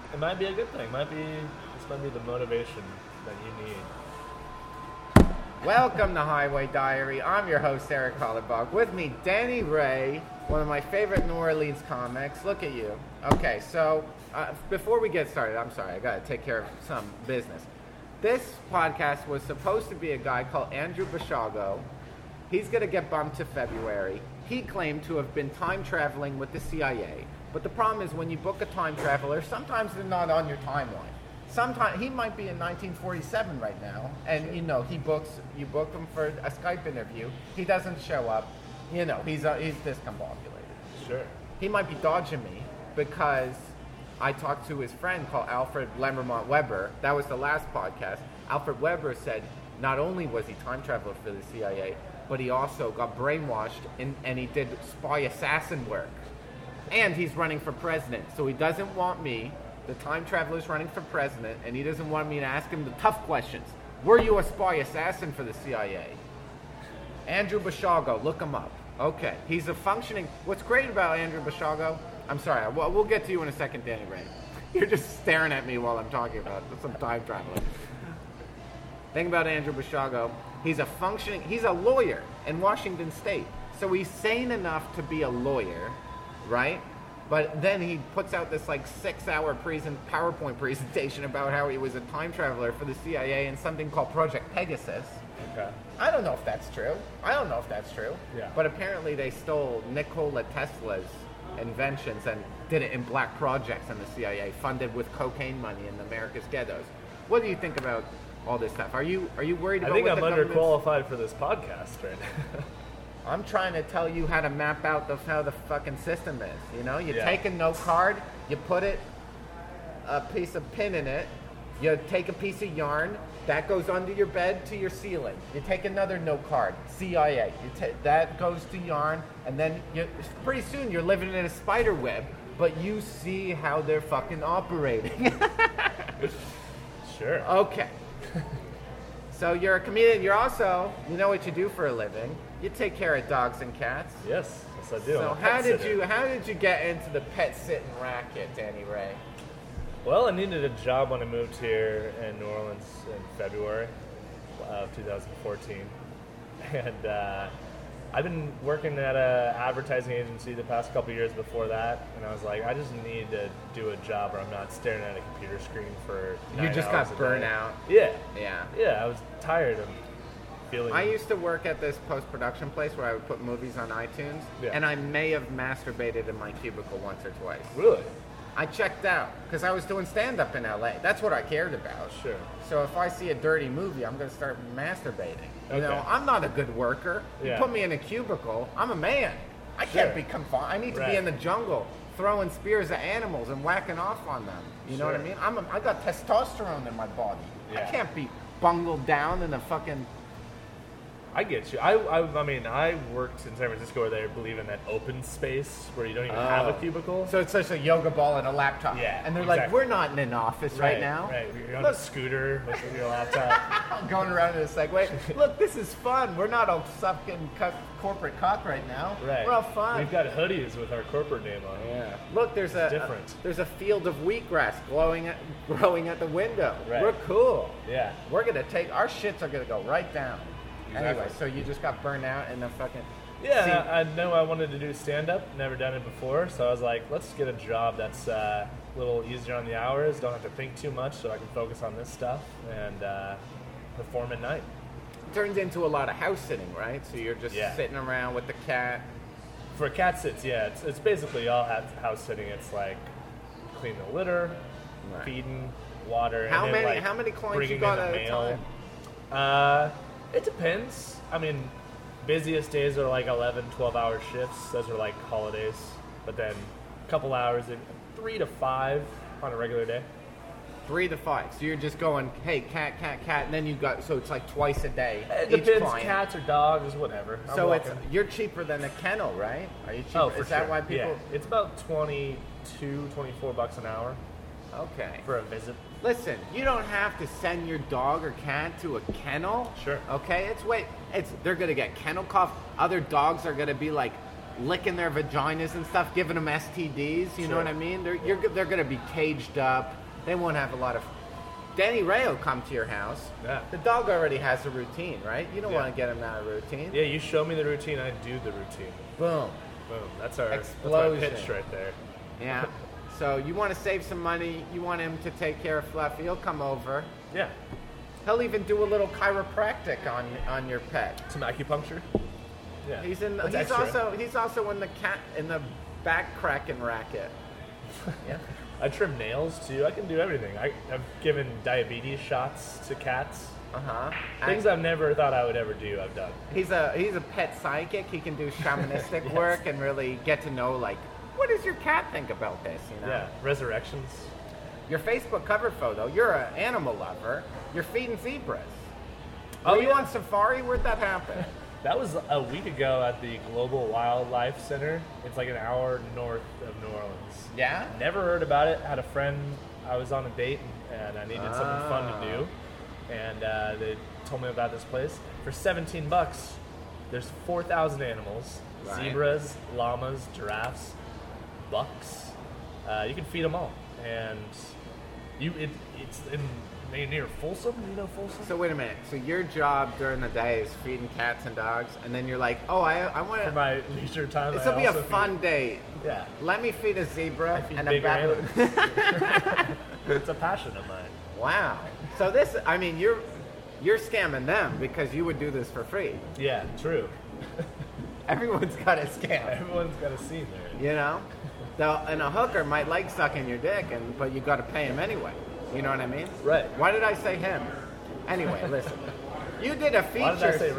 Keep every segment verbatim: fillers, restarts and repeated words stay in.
it might be a good thing. Might be this might be the motivation that you need. Welcome to Highway Diary. I'm your host, Eric Hollenbach. With me, Danny Ray, one of my favorite New Orleans comics. Look at you. Okay, so uh, before we get started, I'm sorry, I got to take care of some business. This podcast was supposed to be a guy called Andrew Basiago. He's going to get bumped to February. He claimed to have been time traveling with the C I A. But the problem is when you book a time traveler, sometimes they're not on your timeline. Sometimes he might be in nineteen forty-seven right now, and sure. you know he books. You book him for a Skype interview. He doesn't show up. You know he's uh, he's discombobulated. Sure. He might be dodging me because I talked to his friend called Alfred Lemmermont Weber. That was the last podcast. Alfred Weber said not only was he time traveler for the C I A, but he also got brainwashed and, and he did spy assassin work. And he's running for president, so he doesn't want me. The time traveler's running for president, and he doesn't want me to ask him the tough questions. Were you a spy assassin for the C I A? Andrew Basiago, look him up. Okay, he's a functioning... What's great about Andrew Basiago... I'm sorry, we'll, we'll get to you in a second, Danny Ray. You're just staring at me while I'm talking about some time traveling. Thing about Andrew Basiago, he's a functioning... He's a lawyer in Washington State. So he's sane enough to be a lawyer, right? But then he puts out this like six-hour present PowerPoint presentation about how he was a time traveler for the C I A in something called Project Pegasus. Okay. I don't know if that's true. I don't know if that's true. Yeah. But apparently they stole Nikola Tesla's inventions and did it in black projects in the C I A, funded with cocaine money in America's ghettos. What do you think about all this stuff? Are you are you worried about? I think what I'm the underqualified for this podcast right now. I'm trying to tell you how to map out the, how the fucking system is. You know, you yeah. take a note card, you put it, a piece of pin in it, you take a piece of yarn, that goes under your bed to your ceiling. You take another note card, C I A, you ta- that goes to yarn, and then you, pretty soon you're living in a spider web, but you see how they're fucking operating. Sure. Okay. So you're a comedian, you're also, you know what you do for a living. You take care of dogs and cats. Yes, yes I do. So how did you how did you get into the pet sitting racket, Danny Ray? Well, I needed a job when I moved here in New Orleans in February of two thousand fourteen, and uh, I've been working at an advertising agency the past couple years before that, and I was like, I just need to do a job where I'm not staring at a computer screen for nine You just hours got a burnt day. out. Yeah, Yeah. yeah. I was tired of feeling. I used to work at this post-production place where I would put movies on iTunes, Yeah. and I may have masturbated in my cubicle once or twice. Really? I checked out because I was doing stand-up in L A. That's what I cared about. Sure. So if I see a dirty movie, I'm going to start masturbating. You Okay. know, I'm not a good worker. You Yeah. put me in a cubicle, I'm a man. I can't Sure. be confined. I need to Right. be in the jungle throwing spears at animals and whacking off on them. You know what I Sure. mean? I'm a, I got testosterone in my body. I Yeah. can't be bungled down in a fucking... I get you. I, I, I mean, I worked in San Francisco where they believe in that open space where you don't even have a Oh. cubicle. So it's just a yoga ball and a laptop. Yeah, And they're like, exactly. we're not in an office right, now. Right. You're on Look. a scooter with your laptop. I'm going around in a Segway. Look, this is fun. We're not all sucking co- corporate cock right now. Right. We're all fun. We've got hoodies with our corporate name on it. Yeah. Look, there's a, different. a there's a field of wheatgrass glowing at, growing at the window. Right. We're cool. Yeah. We're gonna take our shits are gonna go right down. Exactly. Anyway, so you just got burned out in the fucking. Yeah, See, I, I know I wanted to do stand-up. Never done it before, so I was like, let's get a job that's uh, a little easier on the hours. Don't have to think too much, so I can focus on this stuff and uh, perform at night. turns into a lot of house sitting, right? So you're just Yeah. sitting around with the cat. For cat sits, yeah, it's, it's basically all ha- house sitting. It's like clean the litter, Right. feeding, water. How and then, many like, how many clients you bringing got in at the a mail. time? Uh, it depends. I mean, busiest days are like eleven, twelve hour shifts. Those are like holidays. But then a couple hours, three to five on a regular day. Three to five. So you're just going, hey, cat, cat, cat, and then you got, so it's like twice a day. It each depends, client. cats or dogs, whatever. I'm So it's walking. you're cheaper than a kennel, right? Are you cheaper? Oh, for Is sure. that why people? Yeah. It's about twenty-two, twenty-four bucks an hour Okay. for a visit. Listen, you don't have to send your dog or cat to a kennel. Sure. Okay, it's wait, it's they're gonna get kennel cough. Other dogs are gonna be like licking their vaginas and stuff, giving them S T Ds. You know Sure. what I mean? They're you're, they're going to be caged up. They won't have a lot of. Danny Ray will come to your house. Yeah. The dog already has a routine, right? You don't Yeah. want to get him out of routine. Yeah, you show me the routine, I do the routine. Boom. Boom. That's our Explosion. That's my pitch right there. Yeah. So you want to save some money. You want him to take care of Fluffy. He'll come over. Yeah. He'll even do a little chiropractic on on your pet. Some acupuncture. Yeah. He's in. That's he's extra. also he's also in the cat in the back cracking racket. Yeah. I trim nails too. I can do everything. I, I've given diabetes shots to cats. Uh huh. Things I've never thought I would ever do, I've done. He's a he's a pet psychic. He can do shamanistic Yes. work and really get to know like what does your cat think about this? You know. Yeah. Resurrections. Your Facebook cover photo. You're an animal lover. You're feeding zebras. Oh, Were you yeah. on safari? Where'd that happen? That was a week ago at the Global Wildlife Center. It's like an hour north of New Orleans. Yeah. Never heard about it. Had a friend. I was on a date and I needed something fun Ah. to do, and uh, they told me about this place for seventeen bucks. There's four thousand animals: Right. zebras, llamas, giraffes, bucks. Uh, you can feed them all, and you it, it's in near Folsom. You know Folsom? So wait a minute. So your job during the day is feeding cats and dogs, and then you're like, oh, I I want For to. my leisure time, This I will be a also feed- fun date. Yeah. Let me feed a zebra I feed and a bigger baboon. animals. It's a passion of mine. Wow. So this, I mean, you're you're scamming them because you would do this for free. Yeah, true. Everyone's got a scam, Everyone's got a scene there. you know. So, and a hooker might like sucking your dick, and but you got to pay him anyway. You know what I mean? Right. Why did I say him? Anyway, listen. You did a feature. Why did I say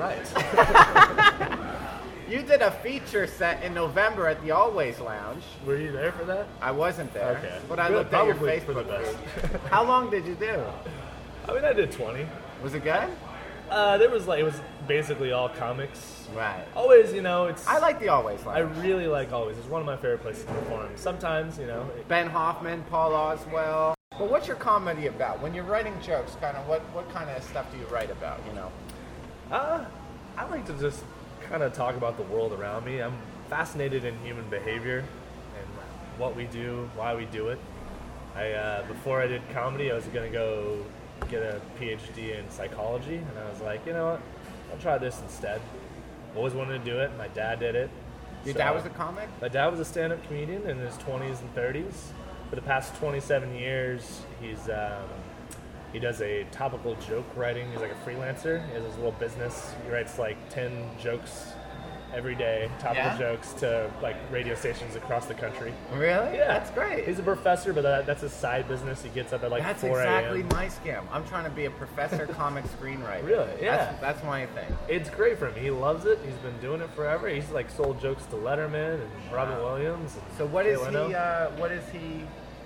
right? You did a feature set in November at the Always Lounge. Were you there for that? I wasn't there, Okay. but I Good, looked at your probably for the Facebook best. feed. How long did you do? I mean, I did twenty. Was it good? Uh, there was like it was basically all comics. Right. Always, you know, it's. I like the Always I Lounge. really like Always. It's one of my favorite places to perform. Sometimes, you know, it, Ben Hoffman, Paul Oswell. Well, what's your comedy about? When you're writing jokes, kind of what, what kind of stuff do you write about, you know? uh, I like to just kind of talk about the world around me. I'm fascinated in human behavior and what we do, why we do it. I uh, before I did comedy, I was gonna go get a P H D in psychology, and I was like, you know what, I'll try this instead. Always wanted to do it. My dad did it. Your So- dad was a comic? My dad was a stand-up comedian in his twenties and thirties. For the past twenty-seven years, he's um, he does a topical joke writing. He's like a freelancer. He has his little business. He writes like ten jokes every day, topical Yeah? jokes to like radio stations across the country. Really? Yeah, That's great. He's a professor, but that, that's his side business. He gets up at like That's four exactly a.m. my scam. I'm trying to be a professor comic screenwriter. Really? Yeah. That's, that's my thing. It's great for him. He loves it. He's been doing it forever. He's like sold jokes to Letterman and Robin Wow. Williams. And So what Jay is Leno. he, uh, what does he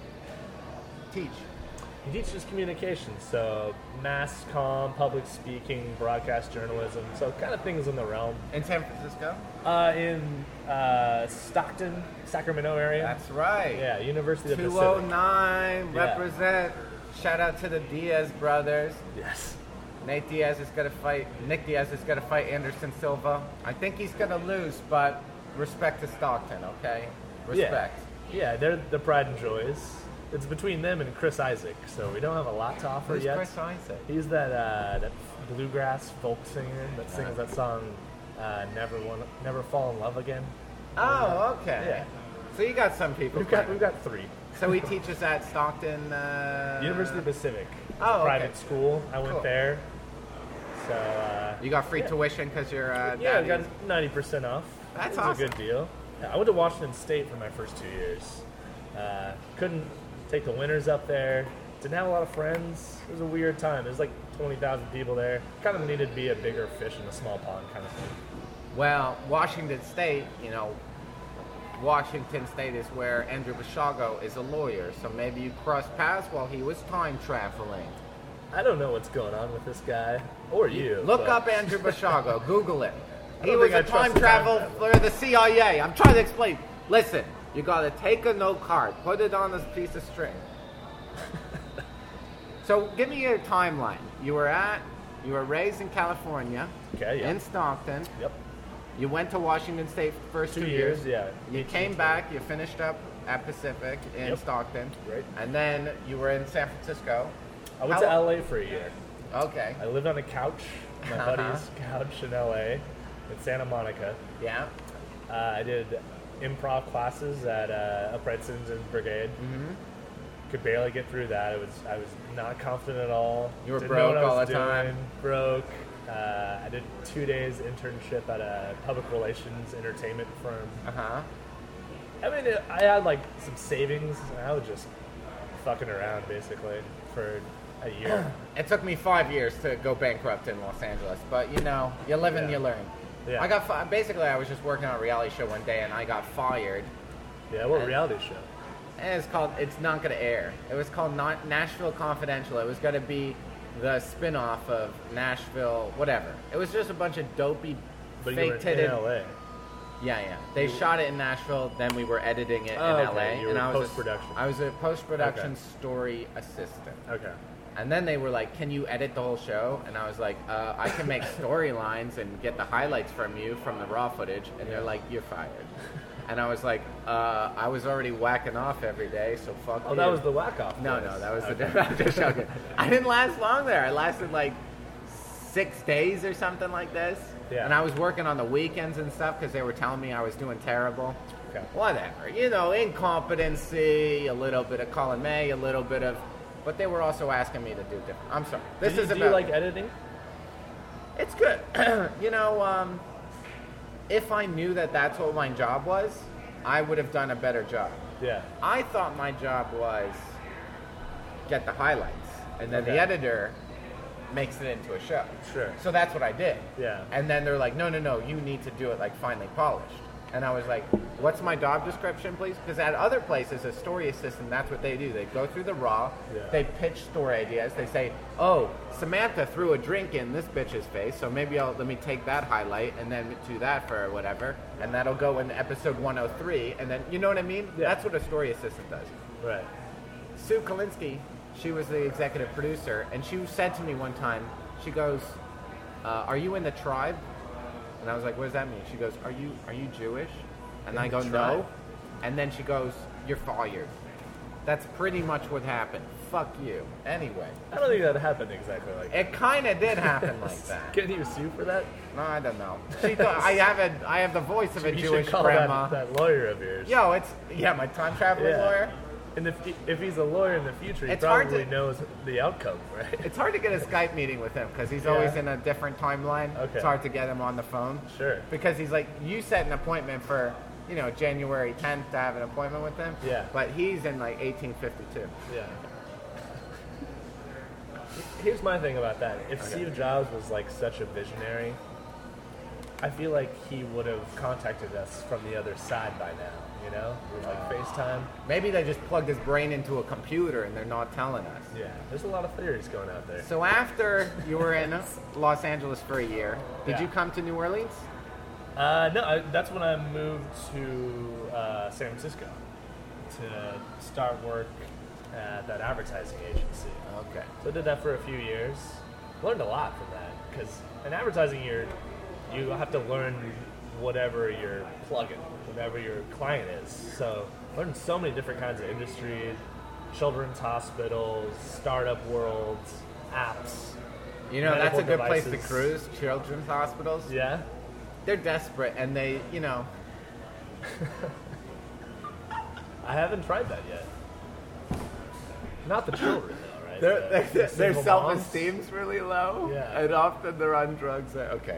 teach? He teaches communications, so mass comm, public speaking, broadcast journalism, so kind of things in the realm. In San Francisco? Uh, in uh, Stockton, Sacramento area. That's right. Yeah, University of the two oh Pacific. nine, Yeah. represent. Shout out to the Diaz brothers. Yes. Nate Diaz is going to fight, Nick Diaz is going to fight Anderson Silva. I think he's going to lose, but respect to Stockton, okay? Respect. Yeah, yeah, they're the pride and joys. It's between them and Chris Isaac, so we don't have a lot to offer Who's yet. Chris Isaac? He's that uh, that bluegrass folk singer that sings Uh-huh. that song, uh, "Never Want, Never Fall in Love Again." Oh, okay. Yeah. So you got some people. We've got playing. we've got three. So he teaches at Stockton. Uh, University of the Pacific. It's Oh, a okay. private school. I went Cool. there. So uh, You got free yeah. tuition because you're. Uh, yeah, I daddy. got ninety percent off. That's it was awesome. a good deal. Yeah, I went to Washington State for my first two years. Uh, couldn't take the winters up there. Didn't have a lot of friends. It was a weird time. There's like twenty thousand people there. Kind of needed to be a bigger fish in a small pond kind of thing. Well, Washington State, you know, Washington State is where Andrew Bashago is a lawyer. So maybe you crossed paths while he was time traveling. I don't know what's going on with this guy or you. Look but- up Andrew Bashago. Google it. I He don't was think a I trust time the travel time for the C I A. I'm trying to explain. Listen, you got to take a note card, put it on this piece of string. So give me your timeline. You were at, you were raised in California, Okay, yeah. in Stockton. Yep. You went to Washington State for first Two two, years, yeah. You eighteen, came twenty. back, you finished up at Pacific in Yep. Stockton. Right. And then you were in San Francisco. I went How- to L A for a year. Okay. I lived on a couch, my Uh-huh. buddy's couch in L A, in Santa Monica. Yeah. Uh, I did improv classes at uh, Upright Citizens Brigade. Mm-hmm. Could barely get through that. I was I was not confident at all. You were Didn't know broke what I all was the time. doing, Broke. Uh, I did two days internship at a public relations entertainment firm. Uh-huh. I mean, it, I had like some savings. And I was just fucking around basically for a year. It took me five years to go bankrupt in Los Angeles, but you know, you live and Yeah. you learn. Yeah. I got fi- basically I was just working on a reality show one day and I got fired. Yeah, what And- reality show? And it's called. It's not going to air. It was called not Nashville Confidential. It was going to be the spin-off of Nashville, whatever. It was just a bunch of dopey, But you were fake-titted. in L A. Yeah, yeah. They shot it in Nashville. Then we were editing it Oh, in okay. L A. You and were I was a- post-production. I was a post-production Okay. story assistant. Okay. And then they were like, "Can you edit the whole show?" And I was like, uh, "I can make storylines and get the highlights from you from the raw footage." And they're like, "You're fired." And I was like, uh, "I was already whacking off every day, so fuck Oh, you." that was the whack off. No, no, that was the. I'm just joking. I didn't last long there. I lasted like six days or something like this. Yeah. And I was working on the weekends and stuff because they were telling me I was doing terrible. Okay. Whatever, you know, incompetency, a little bit of column A, a little bit of, but they were also asking me to do different. I'm sorry. This do you, is do about. you like editing? It's good. You know, um, if I knew that that's what my job was, I would have done a better job. Yeah. I thought my job was get the highlights, and then Okay. the editor makes it into a show. Sure. So that's what I did. Yeah. And then they're like, no, no, no, you need to do it like finely polished. And I was like, what's my job description, please? Because at other places, a story assistant, that's what they do. They go through the raw, Yeah. they pitch story ideas. They say, oh, Samantha threw a drink in this bitch's face, so maybe I'll let me take that highlight and then do that for whatever, and that'll go in episode one oh three. And then, you know what I mean? Yeah. That's what a story assistant does. Right. Sue Kalinsky, she was the executive producer, and she said to me one time, she goes, uh, "Are you in the tribe?" And I was like, "What does that mean?" She goes, "Are you are you Jewish?" And In I the go, tribe? "No." And then she goes, "You're fired." That's pretty much what happened. Fuck you. Anyway, I don't think that happened exactly like that. it kind of did happen like that. Can you sue for that? No, I don't know. She thought I have a I have the voice of a you Jewish should call grandma. That, that lawyer of yours. Yo, it's yeah, my time traveling Yeah. lawyer. And if, if he's a lawyer in the future, he It's hard probably to- knows the outcome, right? It's hard to get a Skype meeting with him because he's Yeah. always in a different timeline. Okay. It's hard to get him on the phone. Sure. Because he's like, you set an appointment for, you know, January tenth to have an appointment with him. Yeah. But he's in like eighteen fifty-two. Yeah. Here's my thing about that. If Okay. Steve Jobs was like such a visionary, I feel like he would have contacted us from the other side by now, you know? With like FaceTime. Maybe they just plugged his brain into a computer and they're not telling us. Yeah. There's a lot of theories going out there. So after you were in Los Angeles for a year, did Yeah. you come to New Orleans? Uh, no, I, that's when I moved to uh, San Francisco to start work at that advertising agency. Okay. So I did that for a few years. Learned a lot from that because in advertising, you're you have to learn whatever you're plugging, whatever your client is. So learned so many different kinds of industries: children's hospitals, startup worlds, apps. You know, that's a medical good place to devices. cruise, children's hospitals. Yeah. They're desperate and they, you know, I haven't tried that yet. Not the children, though, right? Their, The- their, the their single moms. self-esteem's really low, Yeah. and often they're on drugs. That, okay.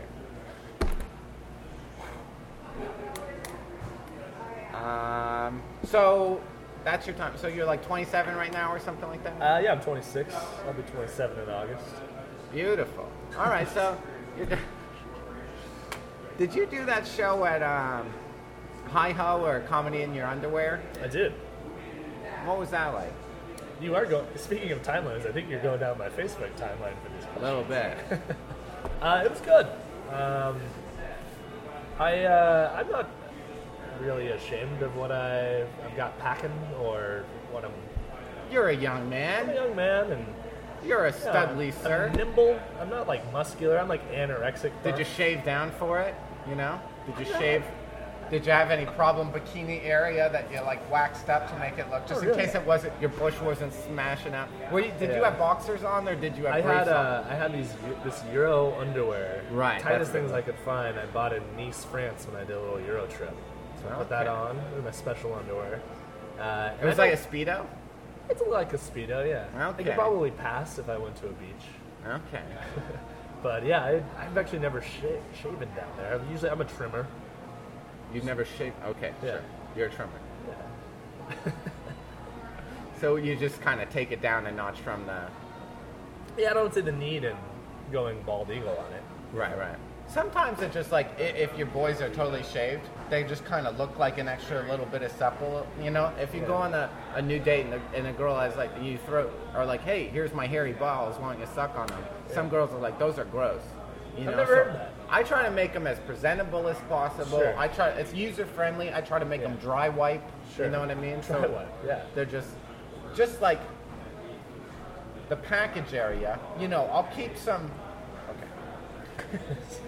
Um. So that's your time. So you're like twenty-seven right now, or something like that. Uh, yeah, I'm twenty-six. I'll be twenty-seven in August. Beautiful. All right. So, you're, d- did you do that show at um, Hi Ho or Comedy in Your Underwear? I did. What was that like? You are going. Speaking of timelines, I think you're going down my Facebook timeline for this. A little bit. Uh, it was good. Um, I uh, I'm not really ashamed of what I've, I've got packing or what I'm. You're a young I'm a man. young man and You're a you know, studly I'm sir. nimble. I'm not like muscular. I'm like anorexic. Did buff. you shave down for it? You know? Did you shave? Did you have any problem bikini area that you like waxed up to make it look, just Oh, in really? case it wasn't your bush wasn't smashing out? Were you, did you Yeah. have boxers on or did you have I briefs had on? uh, I had these this Euro underwear, Right, tightest that's things good. I could find. I bought in Nice, France, when I did a little Euro trip. So I put that Okay. on with my special underwear. Uh, It was I like a don't- Speedo? It's like a Speedo, yeah. I Okay. could probably pass if I went to a beach. Okay. But yeah, I, I've actually never sh- shaven down there. I'm usually I'm a trimmer. You've never shaved? Okay, Yeah. sure. You're a trimmer. Yeah. So you just kind of take it down a notch from the... Yeah, I don't see the need in going bald eagle on it. Right, right. Sometimes it's just like, i- if your boys are totally shaved, they just kind of look like an extra little bit of supple, you know? If you go Yeah. on a, a new date and a, and a girl has like, you throw, or like, hey, here's my hairy balls, why don't you suck on them? Some girls are like, those are gross. You I've know? never so heard that. I try to make them as presentable as possible. Sure. I try, it's user friendly. I try to make Yeah. them dry wipe. Sure. You know what I mean? Dry wipe, yeah. They're just, just like the package area. You know, I'll keep some. Okay.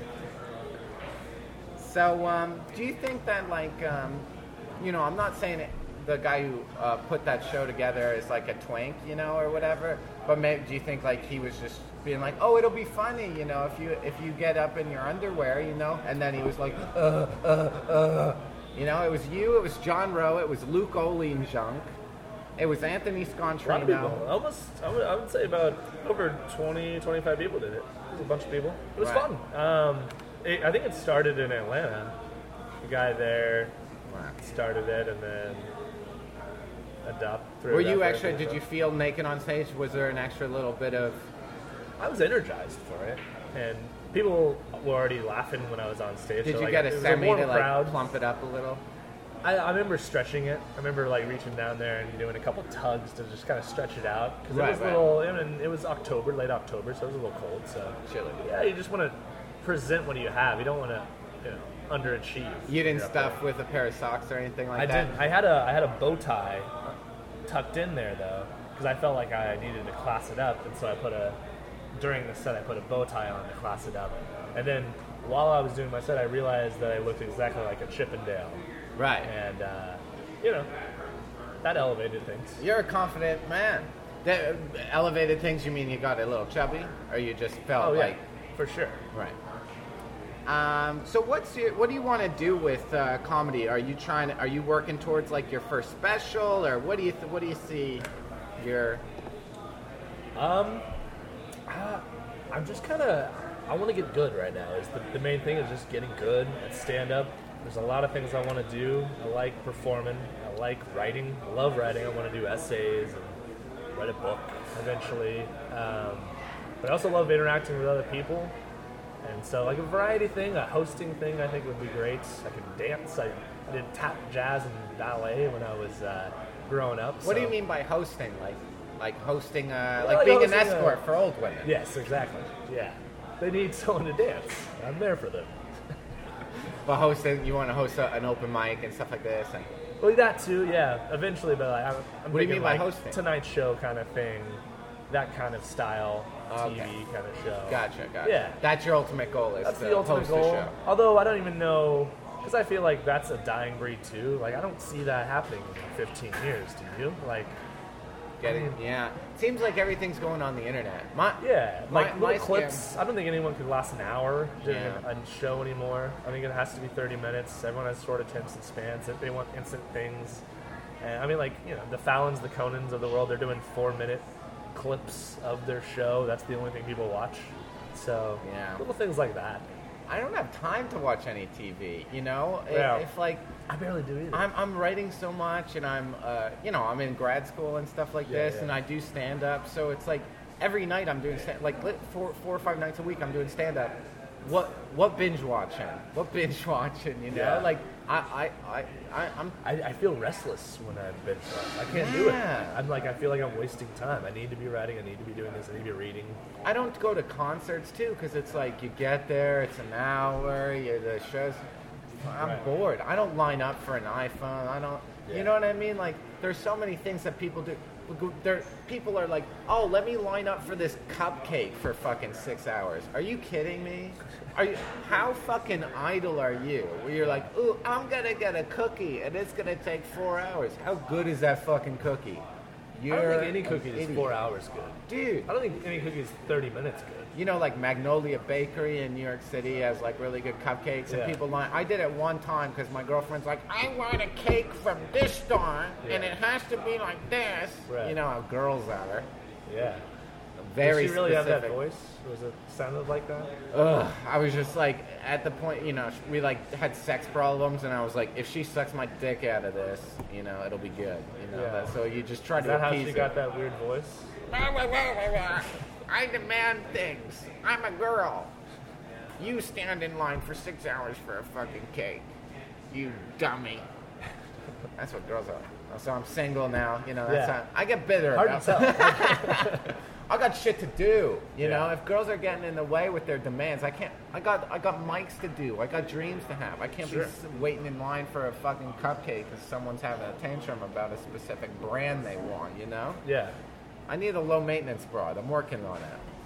So, um, do you think that, like, um, you know, I'm not saying it, the guy who uh, put that show together is like a twink, you know, or whatever. But maybe, do you think like he was just being like, oh, it'll be funny, you know, if you if you get up in your underwear, you know, and then he was like, uh, uh, uh, you know, it was you, it was John Rowe, it was Luke Olin-Junk, it was Anthony A lot of people, Scontrino. almost, I would, I would say about over twenty, twenty-five people did it. It was a bunch of people. It was Right. fun. Um, it, I think it started in Atlanta. The guy there started it and then adopt through. Were you actually? Did you feel naked on stage? Was there an extra little bit of? I was energized for it, and people were already laughing when I was on stage. Did so, you like, get it a was semi warm to like crowd. plump it up a little? I, I remember stretching it. I remember like reaching down there and doing a couple tugs to just kind of stretch it out because Right, it was right. a little. I mean, it was October, late October, so it was a little cold. So Chilly. Yeah, you just want to present what you have. You don't want to, you know, underachieve. You didn't You're up stuff there. with a pair of socks or anything like I that? did. I had a I had a bow tie tucked in there though because I felt like I needed to class it up, and so I put a during the set I put a bow tie on to class it up, and then while I was doing my set, I realized that I looked exactly like a Chippendale, Right. and uh, you know that elevated things. You're a confident man. That, elevated things, you mean you got a little chubby? Or you just felt Oh yeah, like... for sure. Right. Um, so what's your, what do you want to do with uh, comedy? Are you trying to, are you working towards like your first special, or what do you th- what do you see your... Um, uh, I'm just kind of. I want to get good right now. Is the, the main thing is just getting good at stand up. There's a lot of things I want to do. I like performing. I like writing. I love writing. I want to do essays and write a book eventually. Um, but I also love interacting with other people. And so, like a variety thing, a hosting thing, I think would be great. I could dance. I did tap, jazz, and ballet when I was uh, growing up. What do so- you mean by hosting? Like like hosting, uh, Well, like like being an hosting a- escort for old women? Yes, exactly. Yeah. They need someone to dance. I'm there for them. But hosting, you want to host a, an open mic and stuff like this? And Well, that too, yeah. Eventually, but like, I'm, I'm What do you thinking mean by like hosting? Tonight Show kind of thing, that kind of style, Okay. T V kind of show. Gotcha, gotcha. Yeah. That's your ultimate goal, is That's to the ultimate host goal. a show. Although I don't even know, because I feel like that's a dying breed too. Like I don't see that happening in fifteen years. Do you? Like, Getting, yeah. Seems like everything's going on the internet. My, yeah, my, like my little clips. I don't think anyone could last an hour doing Yeah. a, a show anymore. I think it has to be thirty minutes. Everyone has short attention spans. They want instant things. And I mean, like, you know, the Fallons, the Conans of the world, they're doing four minute clips of their show. That's the only thing people watch. So, Yeah. little things like that. I don't have time to watch any T V, you know? If- Yeah. If, like, I barely do either. I'm, I'm writing so much, and I'm, uh, you know, I'm in grad school and stuff like Yeah, this, yeah. and I do stand up. So it's like every night I'm doing stand, like li- four, four or five nights a week I'm doing stand up. What, what binge watching? What binge watching? You know, Yeah. like I, I, I, I I'm. I, I feel restless when I binge watch. I can't do it. Yeah. I'm like, I feel like I'm wasting time. I need to be writing. I need to be doing this. I need to be reading. I don't go to concerts too, because it's like you get there, it's an hour, you the shows. I'm Right. bored. I don't line up for an iPhone. I don't. Yeah. You know what I mean? Like, there's so many things that people do. there, people are like, oh, let me line up for this cupcake for fucking six hours. Are you kidding me? Are you? How fucking idle are you? Where you're like, ooh, I'm gonna get a cookie and it's gonna take four hours. How good is that fucking cookie? You're I don't think any cookie is idiot. four hours good. Dude. I don't think any cookie is thirty minutes good. You know, like Magnolia Bakery in New York City has like really good cupcakes, and Yeah. people line. I did it one time because my girlfriend's like, I want a cake from this store, and Yeah. it has to be like this. Right. You know how girls are. Yeah. Very Did she really specific. have that voice? Was it sounded like that? Ugh, I was just like, at the point, you know, we like had sex problems, and I was like, if she sucks my dick out of this, you know, it'll be good. You know, Yeah. that, so you just try Is to that how appease she her. got that weird voice? I demand things. I'm a girl. You stand in line for six hours for a fucking cake. You dummy. That's what girls are. So I'm single now. You know, that's Yeah. how, I get bitter Hard about to tell. I got shit to do. You Yeah. know, if girls are getting in the way with their demands, I can't. I got I got mics to do. I got dreams to have. I can't Sure. be s- waiting in line for a fucking cupcake because someone's having a tantrum about a specific brand they want. You know, Yeah. I need a low maintenance broad. I'm working on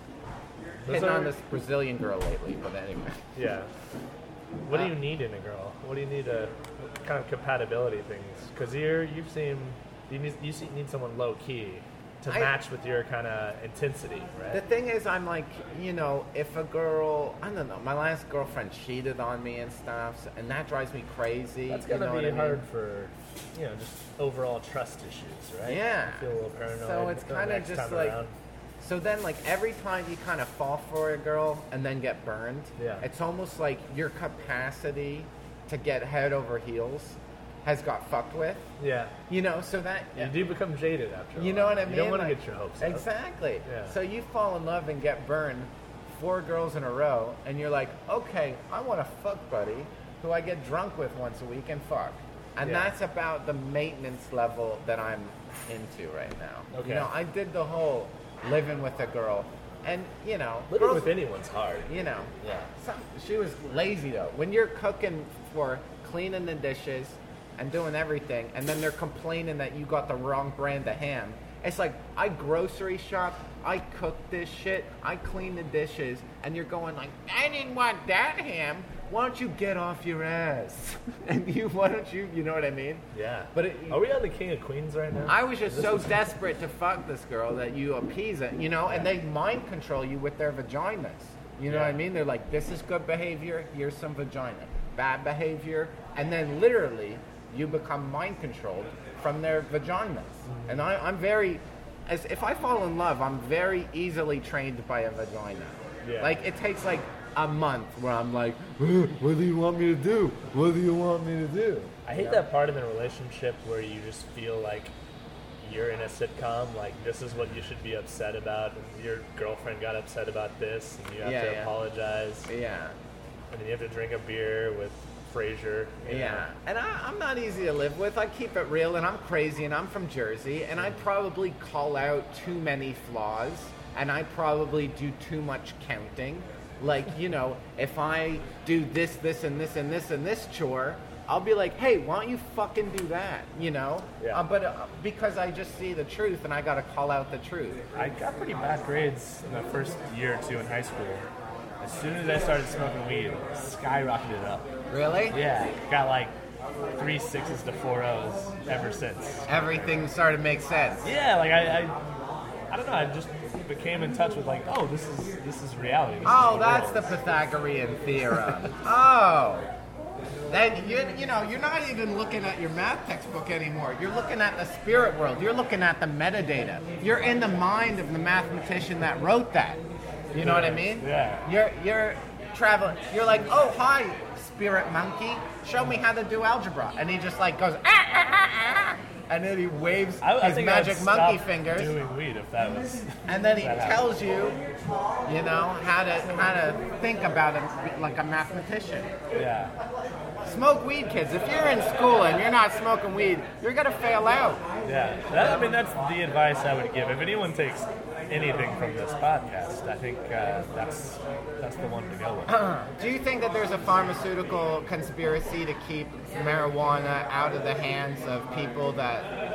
it. Those Hitting are- on this Brazilian girl lately, but anyway. Yeah. What do Uh, you need in a girl? What do you need a what kind of compatibility things? Because you're you seem you need you see, need someone low key to I- match with your kind of intensity, right? The thing is, I'm like, you know, if a girl, I don't know, my last girlfriend cheated on me and stuff, so- and that drives me crazy. That's you gonna know be what I mean? hard for you know just overall trust issues, right? Yeah. You feel a little paranoid. So it's the kind of next just time like, around. so then like every time you kind of fall for a girl and then get burned, Yeah. it's almost like your capacity to get head over heels has got fucked with. Yeah. You know, so that You do become jaded after a You while. know what I mean? You don't want to Like- get your hopes up. Exactly. Yeah. So you fall in love and get burned four girls in a row, and you're like, okay, I want a fuck buddy who I get drunk with once a week and fuck. And Yeah. that's about the maintenance level that I'm into right now. Okay. You know, I did the whole living with a girl, and you know, Living girls- with anyone's hard. you know, Yeah. some, she was lazy though. When you're cooking for cleaning the dishes and doing everything, and then they're complaining that you got the wrong brand of ham. It's like, I grocery shop, I cook this shit, I clean the dishes, and you're going like, I didn't want that ham. Why don't you get off your ass? And you, why don't you, you know what I mean? Yeah. But it, Are we on the King of Queens right now? I was just This so is- desperate to fuck this girl that you appease it, you know, and they mind control you with their vaginas. You know Yeah. what I mean? They're like, this is good behavior, here's some vagina. Bad behavior, and then literally you become mind controlled from their vaginas. Mm-hmm. And I, I'm very, as if I fall in love, I'm very easily trained by a vagina. Yeah. Like it takes like a month where I'm like, "Uh, what do you want me to do? What do you want me to do? I hate that part in the relationship where you just feel like you're in a sitcom, like this is what you should be upset about, and your girlfriend got upset about this, and you have Yeah, to yeah. apologize, Yeah. and then you have to drink a beer with Frasier. you know? Yeah, and I, I'm not easy to live with. I keep it real, and I'm crazy, and I'm from Jersey, and I probably call out too many flaws, and I probably do too much counting. Like, you know, if I do this, this, and this, and this, and this chore, I'll be like, hey, why don't you fucking do that? You know? Yeah. Uh, but uh, because I just see the truth, and I got to call out the truth. I got pretty bad grades in the first year or two in high school. As soon as I started smoking weed, skyrocketed up. Really? Yeah, got like three sixes to four O's ever since. Everything started to make sense. Yeah, like I, I, I don't know. I just became in touch with like, oh, this is this is reality. This Oh, is the that's the world. Pythagorean theorem. Oh. Then you you know, you're not even looking at your math textbook anymore. You're looking at the spirit world. You're looking at the metadata. You're in the mind of the mathematician that wrote that. You know what I mean? Yeah. You're you're traveling. You're like, oh hi, spirit monkey, show me how to do algebra. And he just like goes ah ah ah ah, and then he waves I, I his think I'd magic monkey stop fingers. doing weed if that was. And then he that tells you, you know, how to how to think about it like a mathematician. Yeah. Smoke weed, kids. If you're in school and you're not smoking weed, you're gonna fail out. Yeah, that, I mean that's the advice I would give. If anyone takes anything from this podcast, I think uh, that's that's the one to go with. Do you think that there's a pharmaceutical conspiracy to keep marijuana out of the hands of people that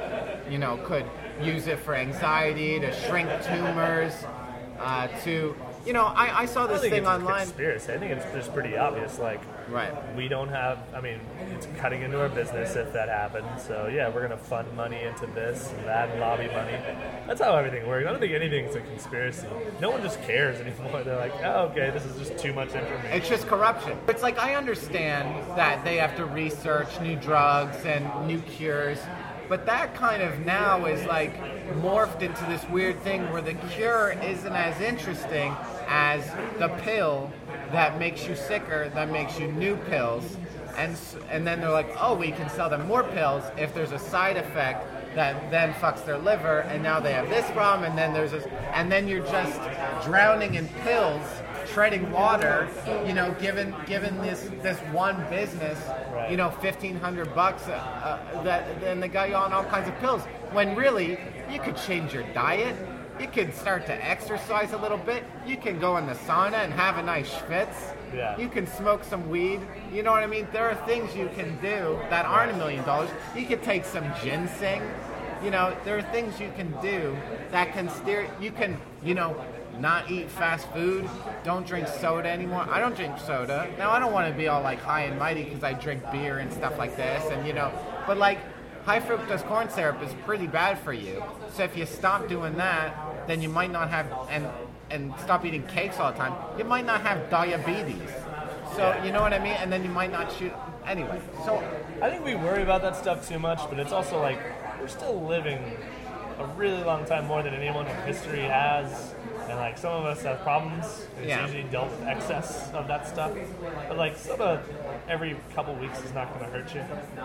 you know, could use it for anxiety, to shrink tumors, uh, to, you know, I, I saw I this think thing it's online. a conspiracy. I think it's just pretty obvious. Like, Right. we don't have. I mean, it's cutting into our business if that happens. So yeah, we're gonna fund money into this and that, and lobby money. That's how everything works. I don't think anything's a conspiracy. No one just cares anymore. They're like, oh, okay, this is just too much information. It's just corruption. It's like, I understand that they have to research new drugs and new cures, but that kind of now is like morphed into this weird thing where the cure isn't as interesting as the pill that makes you sicker, that makes you new pills. And s- and then they're like, oh, we can sell them more pills if there's a side effect that then fucks their liver, and now they have this problem, and then there's this, and then you're just drowning in pills, treading water, you know, given given this this one business, Right. you know, fifteen hundred bucks, uh, uh, that then they got you on all kinds of pills. When really, you could change your diet, you could start to exercise a little bit, you can go in the sauna and have a nice schwitz. Yeah. You can smoke some weed. You know what I mean? There are things you can do that aren't a million dollars. You could take some ginseng. You know, there are things you can do that can steer. You can, you know, not eat fast food. Don't drink soda anymore. I don't drink soda. Now, I don't want to be all like high and mighty because I drink beer and stuff like this. And, you know, but like high fructose corn syrup is pretty bad for you. So if you stop doing that, then you might not have, and and stop eating cakes all the time, you might not have diabetes. So, you know what I mean? And then you might not shoot. Anyway, so I think we worry about that stuff too much, but it's also like we're still living a really long time more than anyone in history has, and like some of us have problems. And it's Yeah. usually dealt with excess of that stuff, but like some of every couple weeks is not going to hurt you.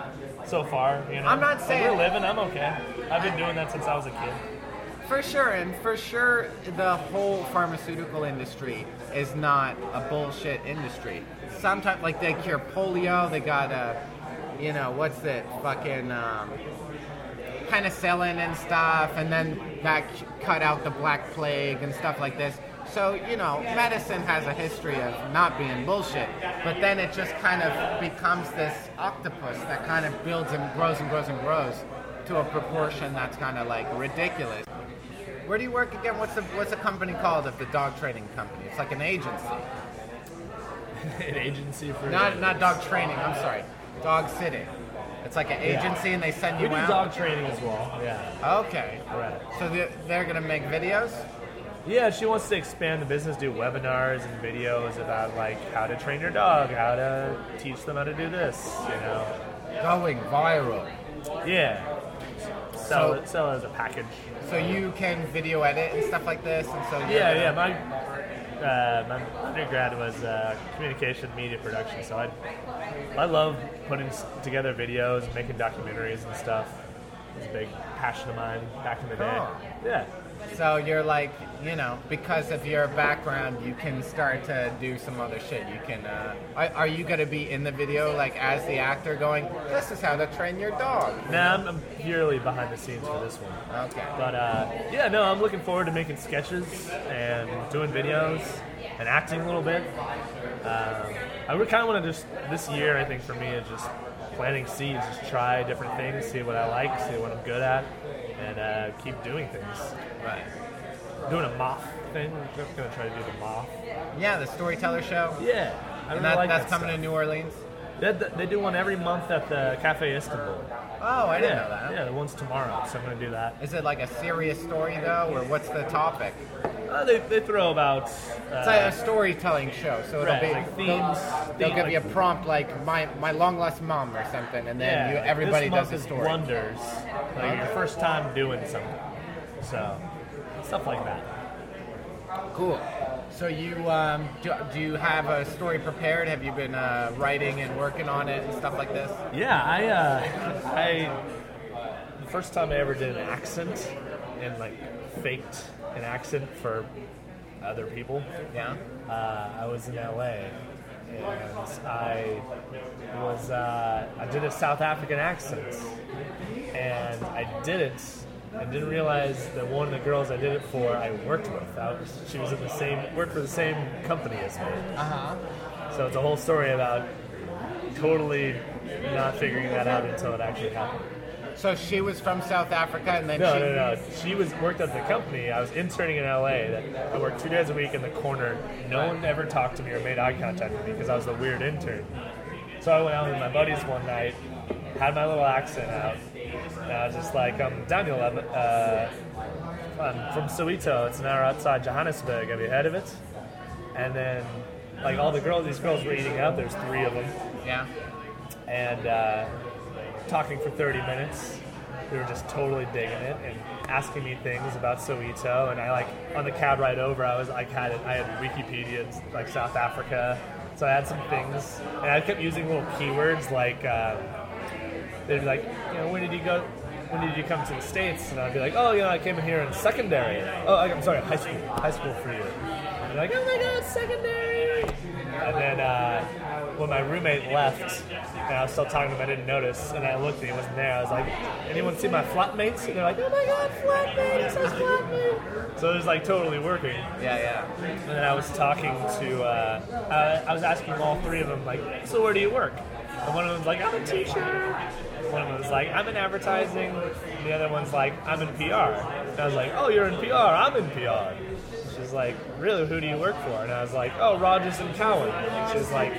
So far, you know. I'm not Like, saying- we're living. I'm okay. I've been doing that since I was a kid. for sure, and for sure, the whole pharmaceutical industry is not a bullshit industry. Sometimes, like, they cure polio, they got a, you know, what's it, fucking um, penicillin and stuff, and then that c- cut out the Black Plague and stuff like this. So, you know, medicine has a history of not being bullshit, but then it just kind of becomes this octopus that kind of builds and grows and grows and grows to a proportion that's kind of like ridiculous. Where do you work again? What's the what's the company called of the dog training company? It's like an agency. An agency for Not not dog training, I'm sorry. Dog sitting. It's like an agency and they send you We do out. dog training as well. Yeah. Okay. Right. So they're, they're going to make videos? Yeah, she wants to expand the business, do webinars and videos about like how to train your dog, how to teach them how to do this, you know. Going viral. Yeah. Sell So- it, sell it as a package. So you can video edit and stuff like this, and so you're Yeah, gonna- yeah. My uh, my undergrad was uh, communication media production, so I I love putting s- together videos, making documentaries and stuff. It was a big passion of mine back in the day. Cool. Yeah. So you're like, you know, because of your background, you can start to do some other shit. You can. Uh, are, are you going to be in the video, like as the actor, going, "This is how to train your dog"? Nah, I'm, I'm purely behind the scenes for this one. Okay. But uh, yeah, no, I'm looking forward to making sketches and doing videos and acting a little bit. Um, I really kind of want to just this year. I think for me is just planting seeds, just try different things, see what I like, see what I'm good at, and uh, keep doing things. Right. Doing a moth thing. I'm gonna try to do the moth. Yeah, the storyteller show. Yeah, I And really that, like that's that coming stuff. to New Orleans. They, they do one every month at the Cafe Istanbul. Oh, I didn't yeah, know that. yeah, the one's tomorrow, so I'm gonna do that. Is it like a serious story though, or what's the topic? Uh, they, they throw about. Uh, It's like a storytelling show, so it'll right, be like they'll, themes, they'll theme- give you a like- prompt like my my long lost mom or something, and then yeah, you, like everybody this does month a is story. Wonders, like your first time doing something, so stuff like that. Cool. So you um, do, do you have a story prepared? Have you been uh, writing and working on it and stuff like this? Yeah, I, uh, I, the first time I ever did an accent and like faked an accent for other people, Yeah. uh, I was in L A and I was, uh, I did a South African accent and I did it and didn't realize that one of the girls I did it for I worked with. I was, she was in the same, worked for the same company as me. Uh huh. So it's a whole story about totally not figuring that out until it actually happened. So she was from South Africa, and then No, she... no, no. She was worked at the company. I was interning in L A. That I worked two days a week in the corner. No Right. one ever talked to me or made eye contact with me because I was the weird intern. So I went out with my buddies one night, had my little accent out, and I was just like, I'm Daniel. I'm, uh, I'm from Soweto. It's an hour outside Johannesburg. Have you heard of it? And then, like, all the girls, these girls were eating out. There's three of them. Yeah. And uh, talking for thirty minutes. They were just totally digging it and asking me things about Soweto. And I, like, on the cab ride over, I was like, had it, I had Wikipedia, like South Africa. So I had some things, and I kept using little keywords like uh, they'd be like, you know, when did you go? When did you come to the States? And I'd be like, oh, you know, I came in here in secondary. Oh, I'm sorry, high school, high school for you. And they're like, oh my God, secondary. And then uh, when my roommate left, and I was still talking to him, I didn't notice, and I looked and he wasn't there. I was like, anyone see my flatmates? And they're like, oh my God, flatmates, that's flatmate. So it was like totally working. Yeah, yeah. And then I was talking to, uh, uh, I was asking all three of them, like, so where do you work? And one of them was like, I'm a teacher. One of them was like, I'm in advertising. And the other one's like, I'm in P R. And I was like, oh, you're in P R, I'm in P R. She's like, really, who do you work for? And I was like, oh, Rogers and Cowan. And she's like,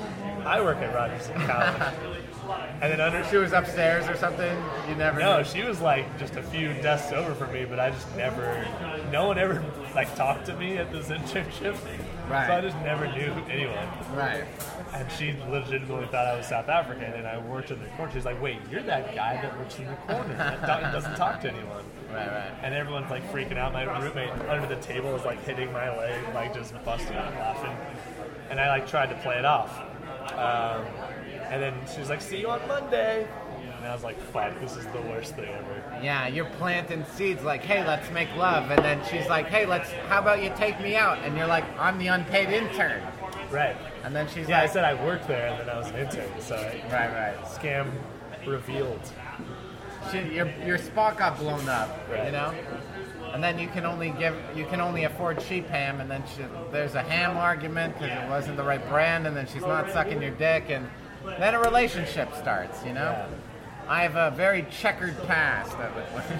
I work at Rogers and Cowan. And then under She was upstairs or something? You never No, knew? she was like just a few desks over from me, but I just never, no one ever like talked to me at this internship. Right. So I just never knew anyone. Right. And she legitimately thought I was South African, and I worked in the corner. She's like, wait, you're that guy that works in the corner that do- doesn't talk to anyone. Right, right. And everyone's like freaking out. My roommate under the table is like hitting my leg, like just busting out laughing. And I like tried to play it off. Um, and then she was like, see you on Monday. And I was like, fuck, this is the worst thing ever. Yeah, you're planting seeds like, hey, let's make love. And then she's like, hey, let's, how about you take me out? And you're like, I'm the unpaid intern. Right. And then she's Yeah, like, I said I worked there, and then I was an intern. So I, right, right. scam revealed. She, your, your spot got blown up, Right. you know? And then you can only give, you can only afford cheap ham, and then she, there's a ham argument because it wasn't the right brand, and then she's not sucking your dick, and then a relationship starts, you know? Yeah. I have a very checkered past of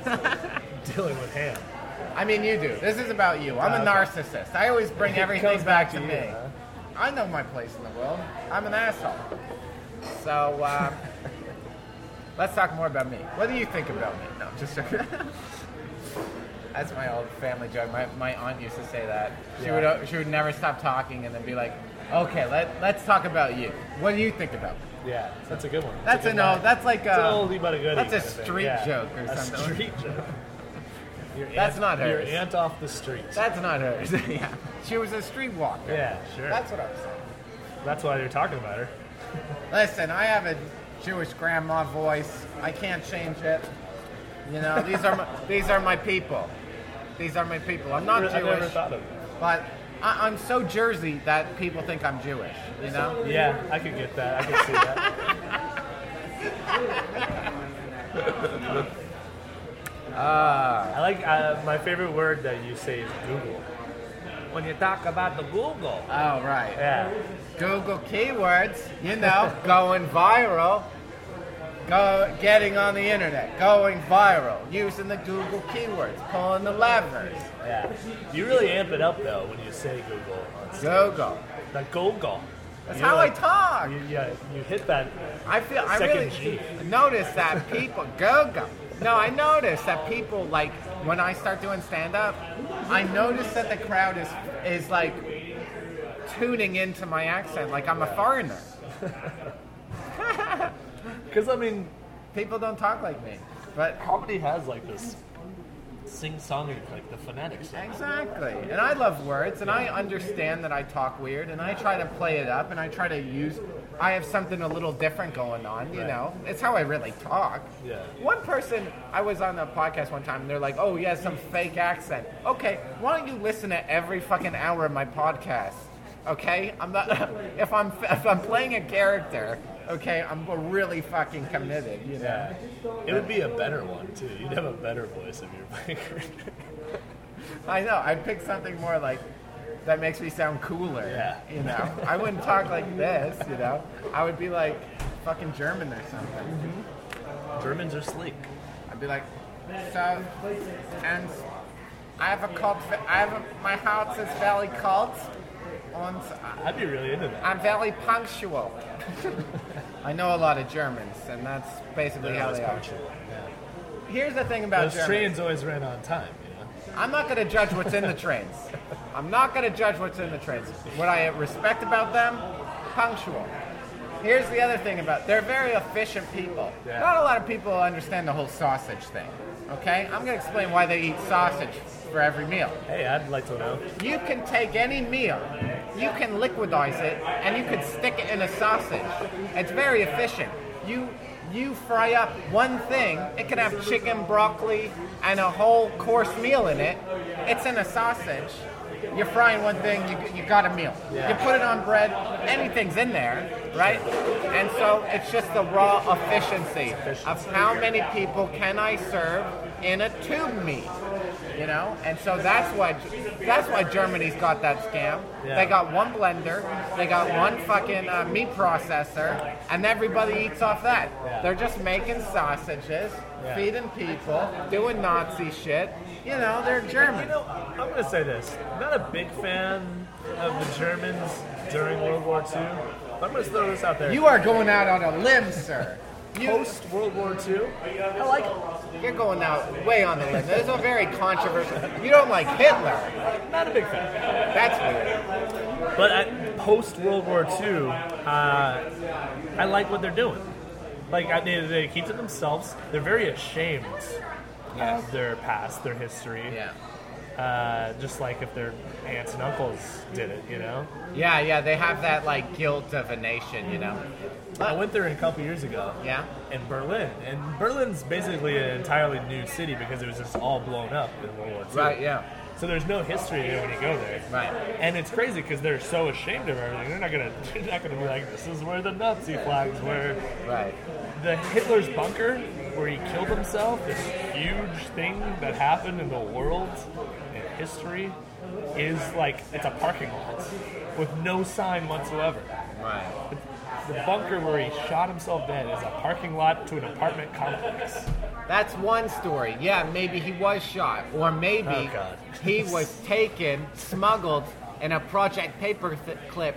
it. Dealing with ham. I mean, you do. This is about you. I'm a Okay. narcissist. I always bring It everything comes back, back to to you, me. huh? I know my place in the world. I'm an asshole. So, uh, let's talk more about me. What do you think about me? No, I'm just joking. That's my old family joke. My, my aunt used to say that. She Yeah. would uh, she would never stop talking and then be like, okay, let, let's talk about you. What do you think about me? Yeah, that's a good one. That's a a good no. line. That's like It's an a, oldie but a goodie. that's a I think. street Yeah. joke or a something. street joke. Your That's aunt, not Your hers. aunt off the street. That's not hers. Yeah. She was a streetwalker. Yeah, sure. That's what I was saying. That's why you're talking about her. Listen, I have a Jewish grandma voice. I can't change it. You know, these are my, these are my people. These are my people. I'm not I never Jewish, thought of it. but I, I'm so Jersey that people think I'm Jewish. You know? Yeah, I could get that. I could see that. Uh, I like uh, my favorite word that you say is Google. When you talk about the Google. oh, right. Yeah. Google keywords, you know, going viral. Go, getting on the internet, going viral, using the Google keywords, pulling the levers. Yeah. You really amp it up though when you say Google on stage. Google. The Google. That's You're how like- I talk. You, yeah, you hit that. I feel I Second really G. notice that people go go. No, I notice that people like when I start doing stand up, I notice that the crowd is is like tuning into my accent like I'm a foreigner. Because I mean, People don't talk like me. But comedy has like this sing-songing, like the phonetics. exactly. And I love words and I understand that I talk weird and I try to play it up and I try to use I have something a little different going on, you Right. know. It's how I really talk. Yeah. One person, I was on a podcast one time, and they're like, "Oh, he has some fake accent." Okay, why don't you listen to every fucking hour of my podcast? Okay, I'm not. If I'm if I'm playing a character, okay, I'm really fucking committed. You know. Yeah. It would be a better one too. You'd have a better voice if you're playing. I know. I'd pick something more like that makes me sound cooler. Yeah. You know, I wouldn't talk like this. You know, I would be like fucking German or something. Germans are sleek. I'd be like, so, and I have a cult, I have a, my house is very cult, and I'd be really into that. I'm very punctual. I know a lot of Germans, and that's basically They're how always they are. punctual. Yeah. Here's the thing about Those Germans. trains always ran on time, you know? I'm not going to judge what's in the trains. I'm not going to judge what's in the trains. What I respect about them, punctual. Here's the other thing about, they're very efficient people. Yeah. Not a lot of people understand the whole sausage thing, okay? I'm going to explain why they eat sausage for every meal. Hey, I'd like to know. You can take any meal, you can liquidize it, and you can stick it in a sausage. It's very efficient. You you fry up one thing, it can have chicken, broccoli, and a whole course meal in it. It's in a sausage. You're frying one thing, you, you got a meal. Yeah. You put it on bread, anything's in there, right? And so it's just the raw efficiency of how many people can I serve in a tube meat, you know? And so that's why that's why Germany's got that scam. Yeah. They got one blender, they got one fucking uh, meat processor, and everybody eats off that. Yeah. They're just making sausages, Yeah. feeding people, doing Nazi shit. You know, they're German. You know, I'm going to say this. I'm not a big fan of the Germans during World War Two. But I'm going to throw this out there. You are going out on a limb, sir. You, Post World War Two, I like it. you're going out way on the limb. This is a very controversial. You don't like Hitler. Not a big fan. That's weird. But at post World War Two, uh, I like what they're doing. Like I, they, they keep to themselves. They're very ashamed Yes. of their past, their history. Yeah. Uh, just like if their aunts and uncles did it, you know. Yeah, yeah. They have that like guilt of a nation, you know. I went there a couple years ago. Yeah. In Berlin, and Berlin's basically an entirely new city because it was just all blown up in World War Two. Right. Yeah. So there's no history there when you go there. Right. And it's crazy because they're so ashamed of everything. They're not gonna, they're not gonna be like, this is where the Nazi flags were. Right. The Hitler's bunker, where he killed himself, this huge thing that happened in the world, in history, is like, it's a parking lot with no sign whatsoever. Right. The bunker where he shot himself dead is a parking lot to an apartment complex. That's one story. Yeah, maybe he was shot, or maybe Oh, God. he was taken, smuggled in a Project Paperclip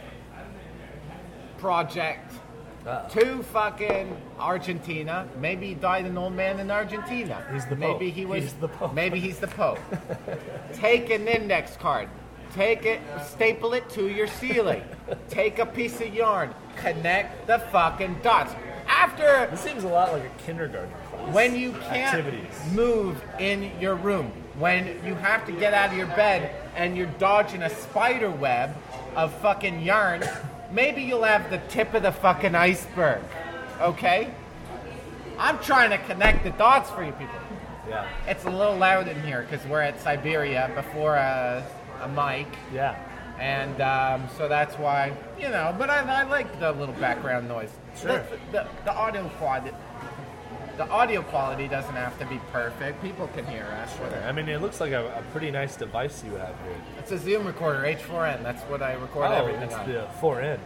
project Uh-oh. to fucking Argentina. Maybe he died an old man in Argentina. He's the Pope. Maybe he was. He's the Pope. Maybe he's the Pope. Take an index card. Take it, staple it to your ceiling. Take a piece of yarn. Connect the fucking dots. After This seems a lot like a kindergarten class. when you can't Activities. move in your room, when you have to get out of your bed and you're dodging a spider web of fucking yarn, maybe you'll have the tip of the fucking iceberg. Okay? I'm trying to connect the dots for you people. Yeah. It's a little loud in here because we're at Siberia before a, a mic. Yeah. And um, so that's why, you know, but I, I like the little background noise. Sure. The, the, the audio quality, the audio quality doesn't have to be perfect. People can hear us. I mean, it looks like a, a pretty nice device you have here. It's a Zoom recorder, H four n. That's what I record Oh, everything it's on. the four N.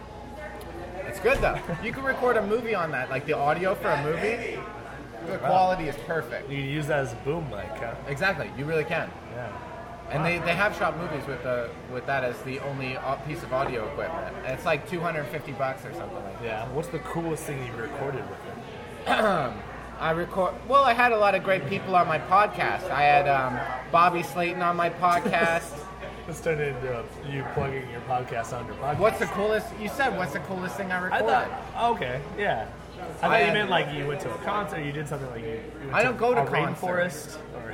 Uh, It's good though. You can record a movie on that, like the audio for a movie. The quality is perfect. you can use that as a boom mic, huh? Exactly, you really can. Yeah. And they, they have shot movies with the with that as the only au- piece of audio equipment. And it's like two hundred fifty bucks or something like that. Yeah. What's the coolest thing you've recorded with it? I record. Well, I had a lot of great people on my podcast. I had um, Bobby Slayton on my podcast. Let's turn it into uh, you plugging your podcast on your podcast. What's the coolest? You said what's the coolest thing I I recorded? thought. Okay. Yeah. I thought I you had- meant like you went to a concert. You did something like you. you went I don't go to a concerts. rainforest. Or,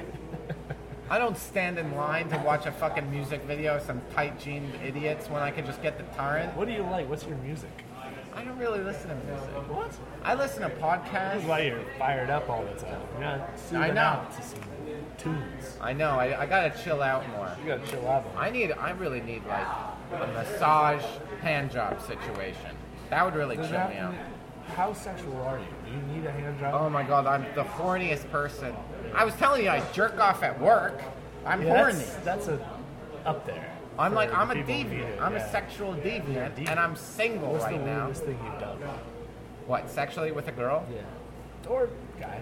I don't stand in line to watch a fucking music video of some tight jeaned idiots when I can just get the torrent. what do you like? What's your music? I don't really listen to music. What? I listen to This is podcasts. why you're fired up all the time. You're not I soothing know. out to some tunes. I know. I, I gotta chill out more. You gotta chill out. I need. I really need like a massage hand job situation. That would really Does chill that me out. mean- How sexual are you? Do you need a hand job? Oh my god, I'm the horniest person. I was telling you, I jerk off at work. I'm Yeah, horny. that's, that's a up there. I'm for like, I'm a people who need deviant. it, I'm yeah. a sexual deviant, You're a deviant. and I'm single What's right the now. weirdest thing you've done? What, sexually with a girl? Yeah. Or guy.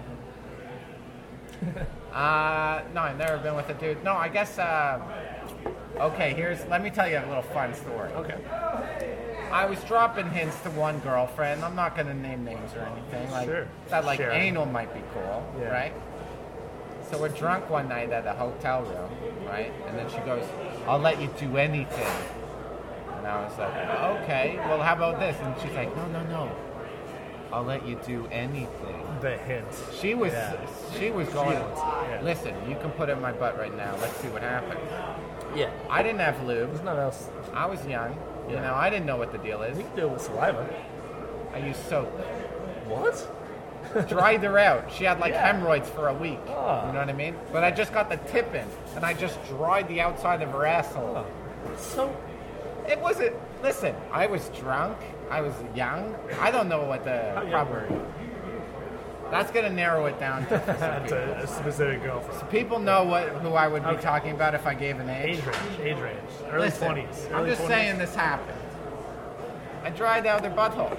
Uh, no, I've never been with a dude. No, I guess, uh, okay, here's, let me tell you a little fun story. Okay. I was dropping hints to one girlfriend. I'm not going to name names or anything. Like, Sure. that, like, Sure. anal might be cool, Yeah. right? So we're drunk one night at a hotel room, right? And then she goes, I'll let you do anything. And I was like, okay, well, how about this? And she's like, no, no, no. I'll let you do anything. The hint. She was Yeah. she was going, Yeah. listen, you can put it in my butt right now. Let's see what happens. Yeah. I didn't have lube. There's nothing else. I was young. You Yeah. know, I didn't know what the deal is. You can do it with saliva. I used soap. What? Dried her out. She had like Yeah. hemorrhoids for a week. Oh. You know what I mean? But I just got the tip in, and I just dried the outside of her asshole. Oh. So, It wasn't. Listen, I was drunk. I was young. I don't know what the how young proper. were you? That's gonna narrow it down to some To people. a specific girlfriend. People know what who I would be Okay. talking about if I gave an age. Age range. Age range. Early Listen, twenties. I'm just saying this happened. I dried out their butthole.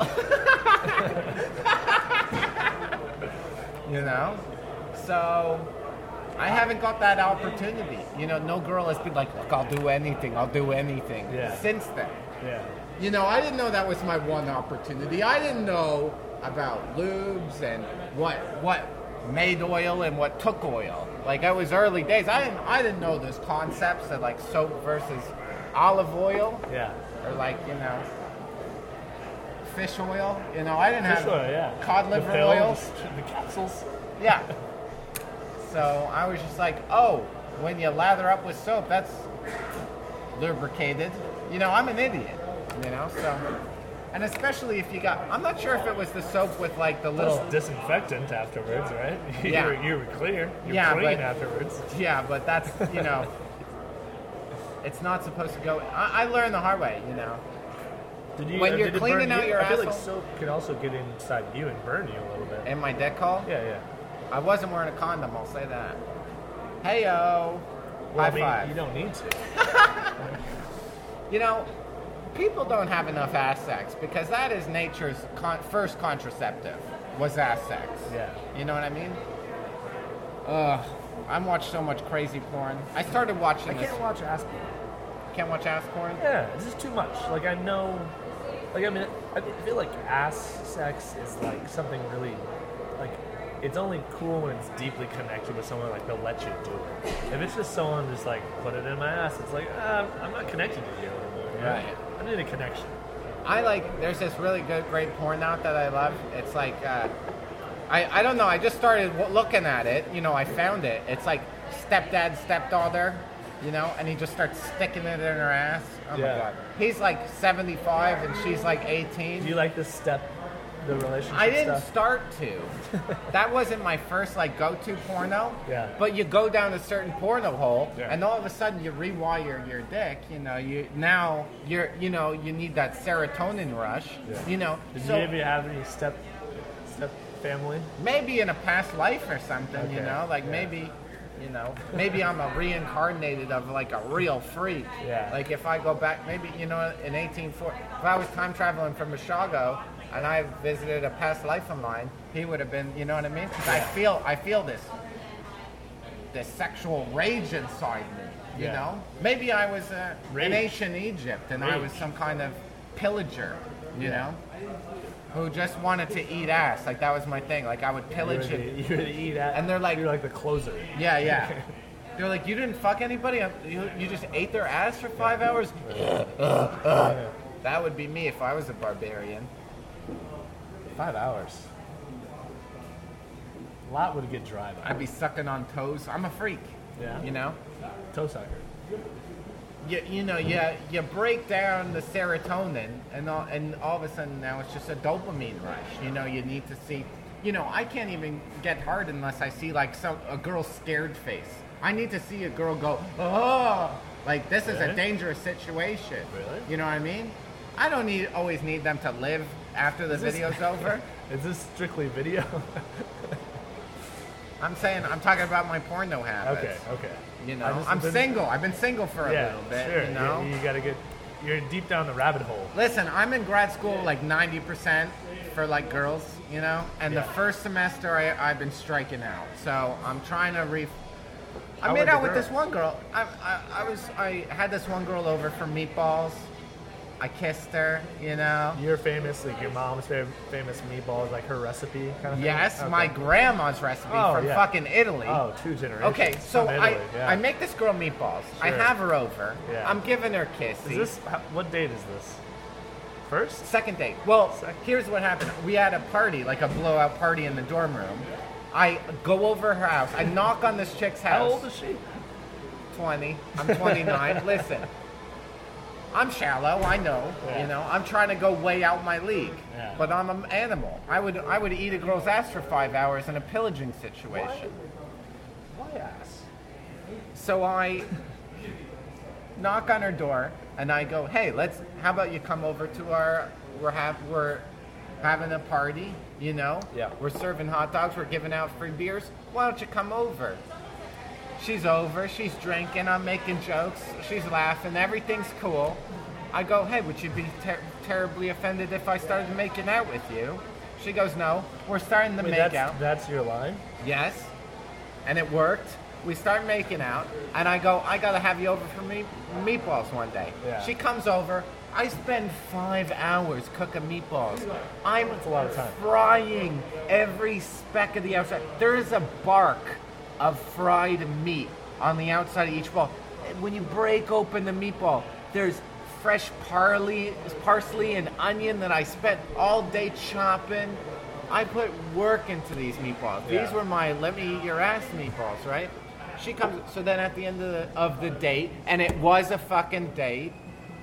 You know? So, I haven't got that opportunity. You know, no girl has been like, look, I'll do anything, I'll do anything. Yeah. Since then. Yeah. You know, I didn't know that was my one opportunity. I didn't know about lubes and what what made oil and what took oil. Like, it was early days. I didn't I didn't know those concepts of like soap versus olive oil Yeah. or like, you know, fish oil. You know, I didn't Fish have oil, yeah. cod The liver pill, oil. The, the capsules. Yeah. So I was just like, oh, when you lather up with soap, that's lubricated. You know, I'm an idiot. You know, so, and especially if you got, I'm not sure if it was the soap with like the Little little, disinfectant afterwards, right? Yeah. you, were, you were clear. You're Yeah, clean but- afterwards. yeah, but that's, you know, it's not supposed to go, I, I learned the hard way, you know. Did you, When uh, you're did it cleaning burn out you? your I feel like asshole- soap can also get inside you and burn you a little bit. In my deck call, Yeah, yeah. I wasn't wearing a condom, I'll say that. Hey-o. Well, High I mean, five. you don't need to. You know, people don't have enough ass sex because that is nature's con- first contraceptive was ass sex. Yeah. You know what I mean? Ugh. I watch so much crazy porn. I started watching I this. can't watch ass porn. Can't watch ass porn? Yeah, it's just too much. Like, I know, like, I mean, I feel like ass sex is like something really, like, it's only cool when it's deeply connected with someone, like, they'll let you do it. If it's just someone just like, put it in my ass, it's like, uh, I'm not connected to you anymore. you know? Right. I need a connection. I like, there's this really good, great porn out that I love. It's like, uh, I, I don't know, I just started w- looking at it. You know, I found it. It's like stepdad, stepdaughter, you know, and he just starts sticking it in her ass. Oh Yeah. my God. He's like seventy-five and she's like eighteen. Do you like this step, the relationship I didn't stuff? start to. That wasn't my first like go-to porno. Yeah. But you go down a certain porno hole, Yeah. and all of a sudden you rewire your dick. You know, you now you're you know you need that serotonin rush. Yeah. You know, Did so you ever have any step, step family? maybe in a past life or something. You Okay. know, like Yeah. maybe. You know, maybe I'm a reincarnated of like a real freak. Yeah. Like if I go back, maybe you know, in eighteen forty, if I was time traveling from Mishago and I visited a past life of mine, he would have been. You know what I mean? 'Cause I feel, I feel this, this sexual rage inside me. You Yeah. know, maybe I was uh, in Rage. ancient Egypt and I was Rage. some kind of pillager. You Yeah. know. Who just wanted to eat ass, like that was my thing. Like I would You pillage were it. the, you were the eat at, And they're like- you're like the closer. Yeah, yeah. They're like, you didn't fuck anybody? You, you just ate their ass for five hours? That would be me if I was a barbarian. Five hours. A lot would get dry. Though. I'd be sucking on toes. I'm a freak. Yeah. You know? Toe sucker. You, you know, you, you break down the serotonin, and all, and all of a sudden now it's just a dopamine rush. You know, you need to see. You know, I can't even get hard unless I see like some a girl's scared face. I need to see a girl go, oh, like this is a Really? dangerous situation. Really? You know what I mean? I don't need always need them to live after the Is this- video's over. Is this strictly video? I'm saying I'm talking about my porno habits. okay, okay. You I know, just I'm been- single. I've been single for a Yeah, little bit. sure. You know. You, you gotta get. You're deep down the rabbit hole. Listen, I'm in grad school like ninety percent for like girls, you know. And Yeah. the first semester, I, I've been striking out. So I'm trying to re. I How made were the out with girls? this one girl. I, I, I was I had this one girl over for meatballs. I kissed her, you know. You're famous, like your mom's fav- famous meatballs, like her recipe kind of thing? Yes, Okay. my grandma's recipe Oh, from yeah. fucking Italy. Oh, two generations. Okay, so from I, Italy, yeah. I make this girl meatballs. I Sure. have her over. Yeah. I'm giving her kisses. Is this, how- what date is this? First? Second date. Well, Second. here's what happened. We had a party, like a blowout party in the dorm room. I go over her house. I knock on this chick's house. How old is she? twenty. I'm twenty-nine. Listen, I'm shallow. I know. Yeah. You know, I'm trying to go way out my league. Yeah. But I'm an animal. I would I would eat a girl's ass for five hours in a pillaging situation. Why ass? So I knock on her door and I go, "Hey, let's. How about you come over to our? We're have we're having a party. You know. Yeah. We're serving hot dogs. We're giving out free beers. Why don't you come over?" She's over. She's drinking. I'm making jokes. She's laughing. Everything's cool. I go, "Hey, would you be ter- terribly offended if I started making out with you?" She goes, "No. We're starting to Wait, make that's, out." that's your line? Yes. And it worked. We start making out, and I go, "I gotta have you over for me meatballs one day." Yeah. She comes over. I spend five hours cooking meatballs. I'm That's a lot of time. frying every speck of the outside. There is a bark of fried meat on the outside of each ball. When you break open the meatball, there's fresh parsley, parsley and onion that I spent all day chopping. I put work into these meatballs. Yeah. These were my let me eat your ass meatballs, right? She comes, so then at the end of the, of the date, and it was a fucking date,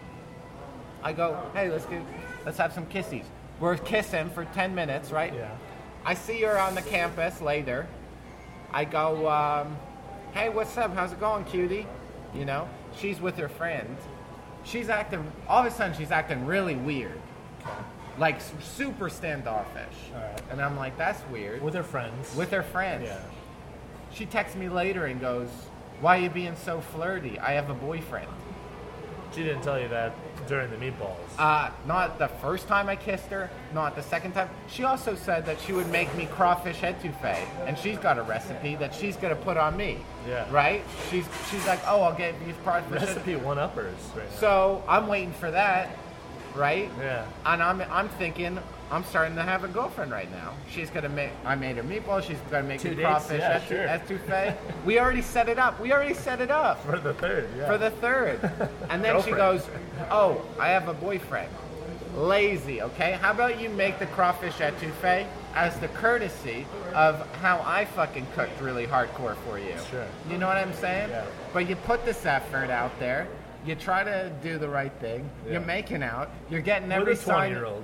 I go, "Hey, let's get, let's have some kissies." We're kissing for ten minutes, right? Yeah. I see her on the campus later. I go, um, "Hey, what's up? How's it going, cutie?" You know, she's with her friend. She's acting, all of a sudden she's acting really weird. Like s- super standoffish. Alright. And I'm like, that's weird. With her friends. With her friends. Yeah. She texts me later and goes, "Why are you being so flirty? I have a boyfriend." She didn't tell you that during the meatballs. Uh, not the first time I kissed her, not the second time. She also said that she would make me crawfish etouffee, and she's got a recipe that she's gonna put on me. Yeah. Right? She's she's like, "Oh, I'll get you crawfish." Recipe one-uppers right now. So I'm waiting for that, right? Yeah. And I'm I'm thinking I'm starting to have a girlfriend right now. She's gonna make. I made her meatballs. She's gonna make Two me dates? crawfish Yeah, etou- sure. etouffee. We already set it up. We already set it up. For the third, yeah. For the third. And then she Girlfriend. goes, "Oh, I have a boyfriend." Lazy, okay? How about you make the crawfish etouffee as the courtesy of how I fucking cooked really hardcore for you? Sure. You know what I'm saying? Yeah. But you put this effort out there. You try to do the right thing. Yeah. You're making out. You're getting With every a sign. twenty-year-old.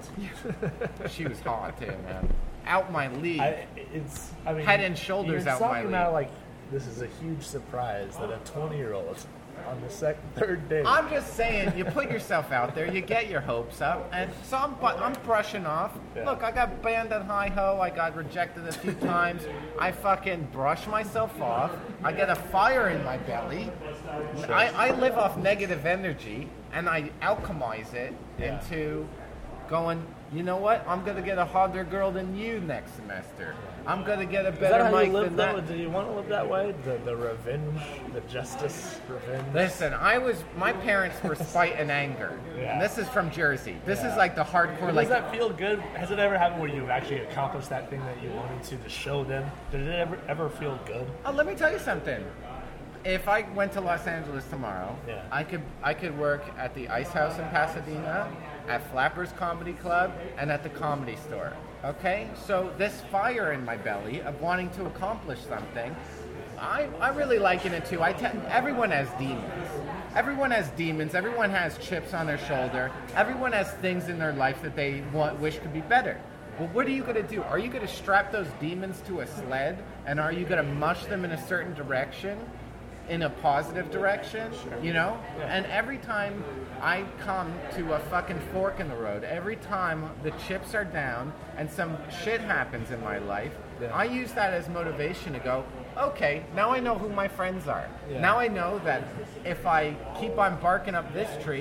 She was hot too, man. Out my league. I, it's, I mean, Head and shoulders you're out my talking league. about like this is a huge surprise that a twenty-year-old on the second, third date. I'm just saying, you put yourself out there, you get your hopes up, and so I'm, bu- I'm brushing off. Yeah. Look, I got banned at hi-ho, I got rejected a few times, I fucking brush myself off, I get a fire in my belly, I, I live off negative energy, and I alchemize it Yeah. into going, you know what, I'm going to get a hotter girl than you next semester. I'm going to get a Is that better how mic you live than though? that. Do you want to live that way? The the revenge, the justice, revenge. Listen, I was, my parents were spite and anger. Yeah. And this is from Jersey. This Yeah. is like the hardcore, Does like, that feel good? Has it ever happened where you've actually accomplished that thing that you wanted to to show them? Did it ever ever feel good? oh, let me tell you something. If I went to Los Angeles tomorrow, Yeah. I could I could work at the Ice House in Pasadena, at Flappers Comedy Club, and at the Comedy Store. Okay? So this fire in my belly of wanting to accomplish something, I, I really liken it to, I te- everyone has demons. Everyone has demons. Everyone has chips on their shoulder. Everyone has things in their life that they want, wish could be better. Well, what are you going to do? Are you going to strap those demons to a sled, and are you going to mush them in a certain direction? In a positive direction, you know? Yeah. And every time I come to a fucking fork in the road, every time the chips are down and some shit happens in my life, Yeah. I use that as motivation to go, okay, now I know who my friends are. Yeah. Now I know that if I keep on barking up this tree,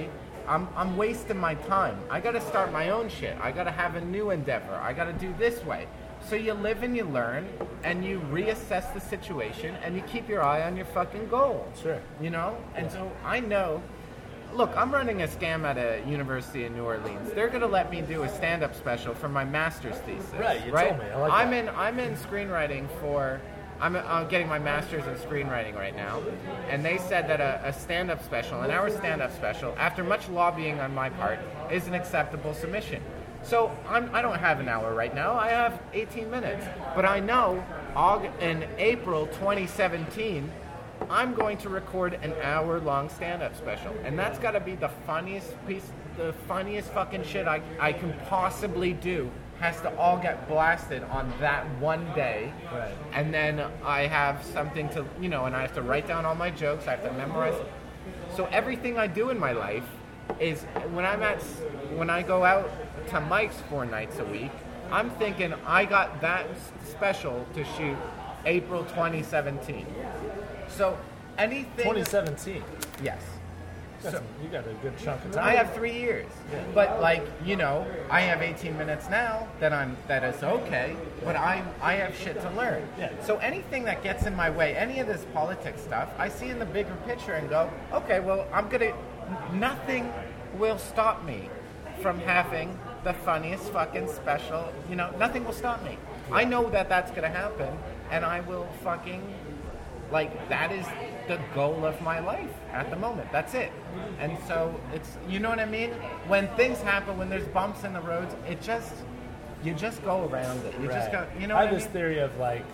I'm I'm wasting my time. I got to start my own shit. I got to have a new endeavor. I got to do this way. So you live and you learn, and you reassess the situation, and you keep your eye on your fucking goal. Sure. You know? And Yeah. so I know, look, I'm running a scam at a university in New Orleans. They're going to let me do a stand-up special for my master's thesis. Right, you right? told me. I like I'm that. in I'm in screenwriting for I'm, I'm getting my master's in screenwriting right now, and they said that a, a stand-up special, an hour stand-up special, after much lobbying on my part, is an acceptable submission. So I'm, I don't have an hour right now. I have eighteen minutes, but I know Aug- in April twenty seventeen, I'm going to record an hour-long stand-up special, and that's got to be the funniest piece, the funniest fucking shit I, I can possibly do. Has to all get blasted on that one day, Right. and then I have something to, you know, and I have to write down all my jokes. I have to memorize. So everything I do in my life is when I'm at, when I go out to Mike's four nights a week, I'm thinking I got that special to shoot April twenty seventeen. So anything. twenty seventeen. Yes. That's, So- you got a good chunk of time. I have three years, but like you know, I have eighteen minutes now that I'm that is okay. But I I have shit to learn. Yeah. So anything that gets in my way, any of this politics stuff, I see in the bigger picture and go, okay, well I'm gonna. Nothing will stop me from having the funniest fucking special. You know, nothing will stop me. I know that that's gonna happen, and I will fucking. Like, that is the goal of my life at the moment. That's it. And so it's, you know what I mean? When things happen, when there's bumps in the roads, it just, you just go around it. You just go, you know I what have I this mean? theory of like,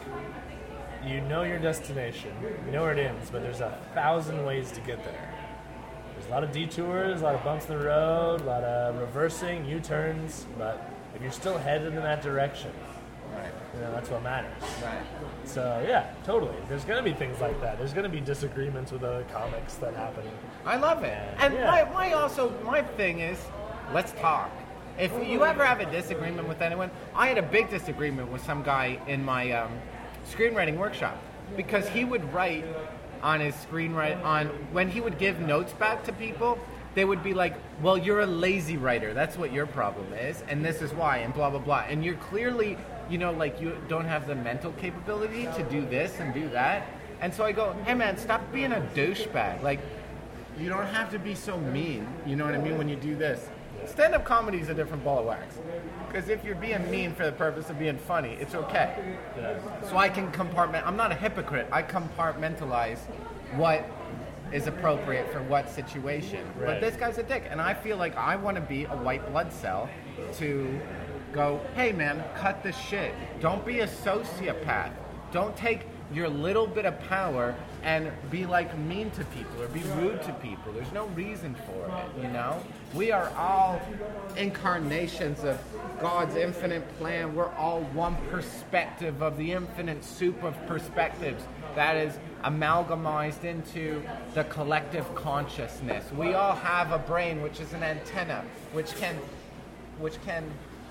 you know your destination, you know where it ends, but there's a thousand ways to get there. There's a lot of detours, a lot of bumps in the road, a lot of reversing, U-turns, but if you're still headed in that direction, Right. you know, that's what matters. Right. So yeah, totally. There's gonna be things like that. There's gonna be disagreements with other comics that happen. I love it. And Yeah. my, my also, my thing is, let's talk. If you ever have a disagreement with anyone, I had a big disagreement with some guy in my um, screenwriting workshop because he would write on his screenwrite on when he would give notes back to people. They would be like, well, you're a lazy writer. That's what your problem is, and this is why, and blah blah blah. And you're clearly, you know, like you don't have the mental capability to do this and do that. And so I go, hey man, stop being a douchebag. Like, you don't have to be so mean. You know what I mean when you do this. Stand-up comedy is a different ball of wax. Because if you're being mean for the purpose of being funny, it's okay. Yeah. So I can compartment. I'm not a hypocrite. I compartmentalize what is appropriate for what situation. But Right. this guy's a dick, and I feel like I want to be a white blood cell to go, hey man, cut the shit. Don't be a sociopath. Don't take your little bit of power and be like mean to people or be rude to people. There's no reason for it, you know? We are all incarnations of God's infinite plan. We're all one perspective of the infinite soup of perspectives that is amalgamized into the collective consciousness. We all have a brain, which is an antenna, which can, which can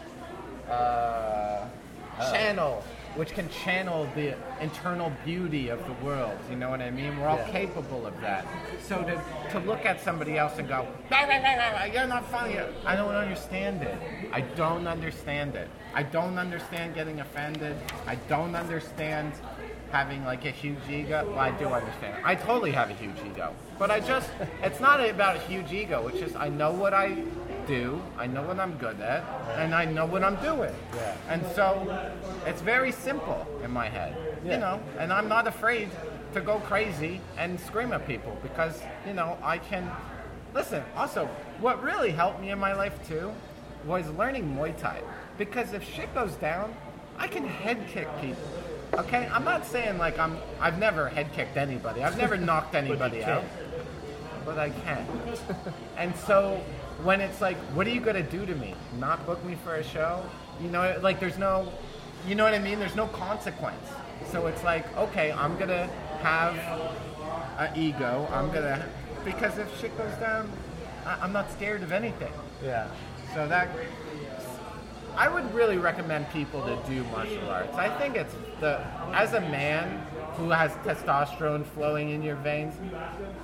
uh, channel, which can channel the internal beauty of the world. You know what I mean? We're all Yeah. capable of that. So to to look at somebody else and go, "Bah, bah, bah, bah, bah, you're not funny," I don't understand it. I don't understand it. I don't understand getting offended. I don't understand having like a huge ego. Well, I do understand. I totally have a huge ego. But I just, it's not about a huge ego. It's just I know what I do, I know what I'm good at, and I know what I'm doing. Yeah. And so it's very simple in my head, Yeah. you know, and I'm not afraid to go crazy and scream at people because, you know, I can, listen, also, what really helped me in my life too was learning Muay Thai. Because if shit goes down, I can head kick people. Okay, I'm not saying like I'm. I've never head kicked anybody. I've never knocked anybody can. out, but I can. And so when it's like, what are you gonna do to me? Not book me for a show? You know, like there's no, you know what I mean? There's no consequence. So it's like, okay, I'm gonna have an ego. I'm gonna because if shit goes down, I, I'm not scared of anything. Yeah. So that. I would really recommend people to do martial arts. I think it's the, as a man who has testosterone flowing in your veins,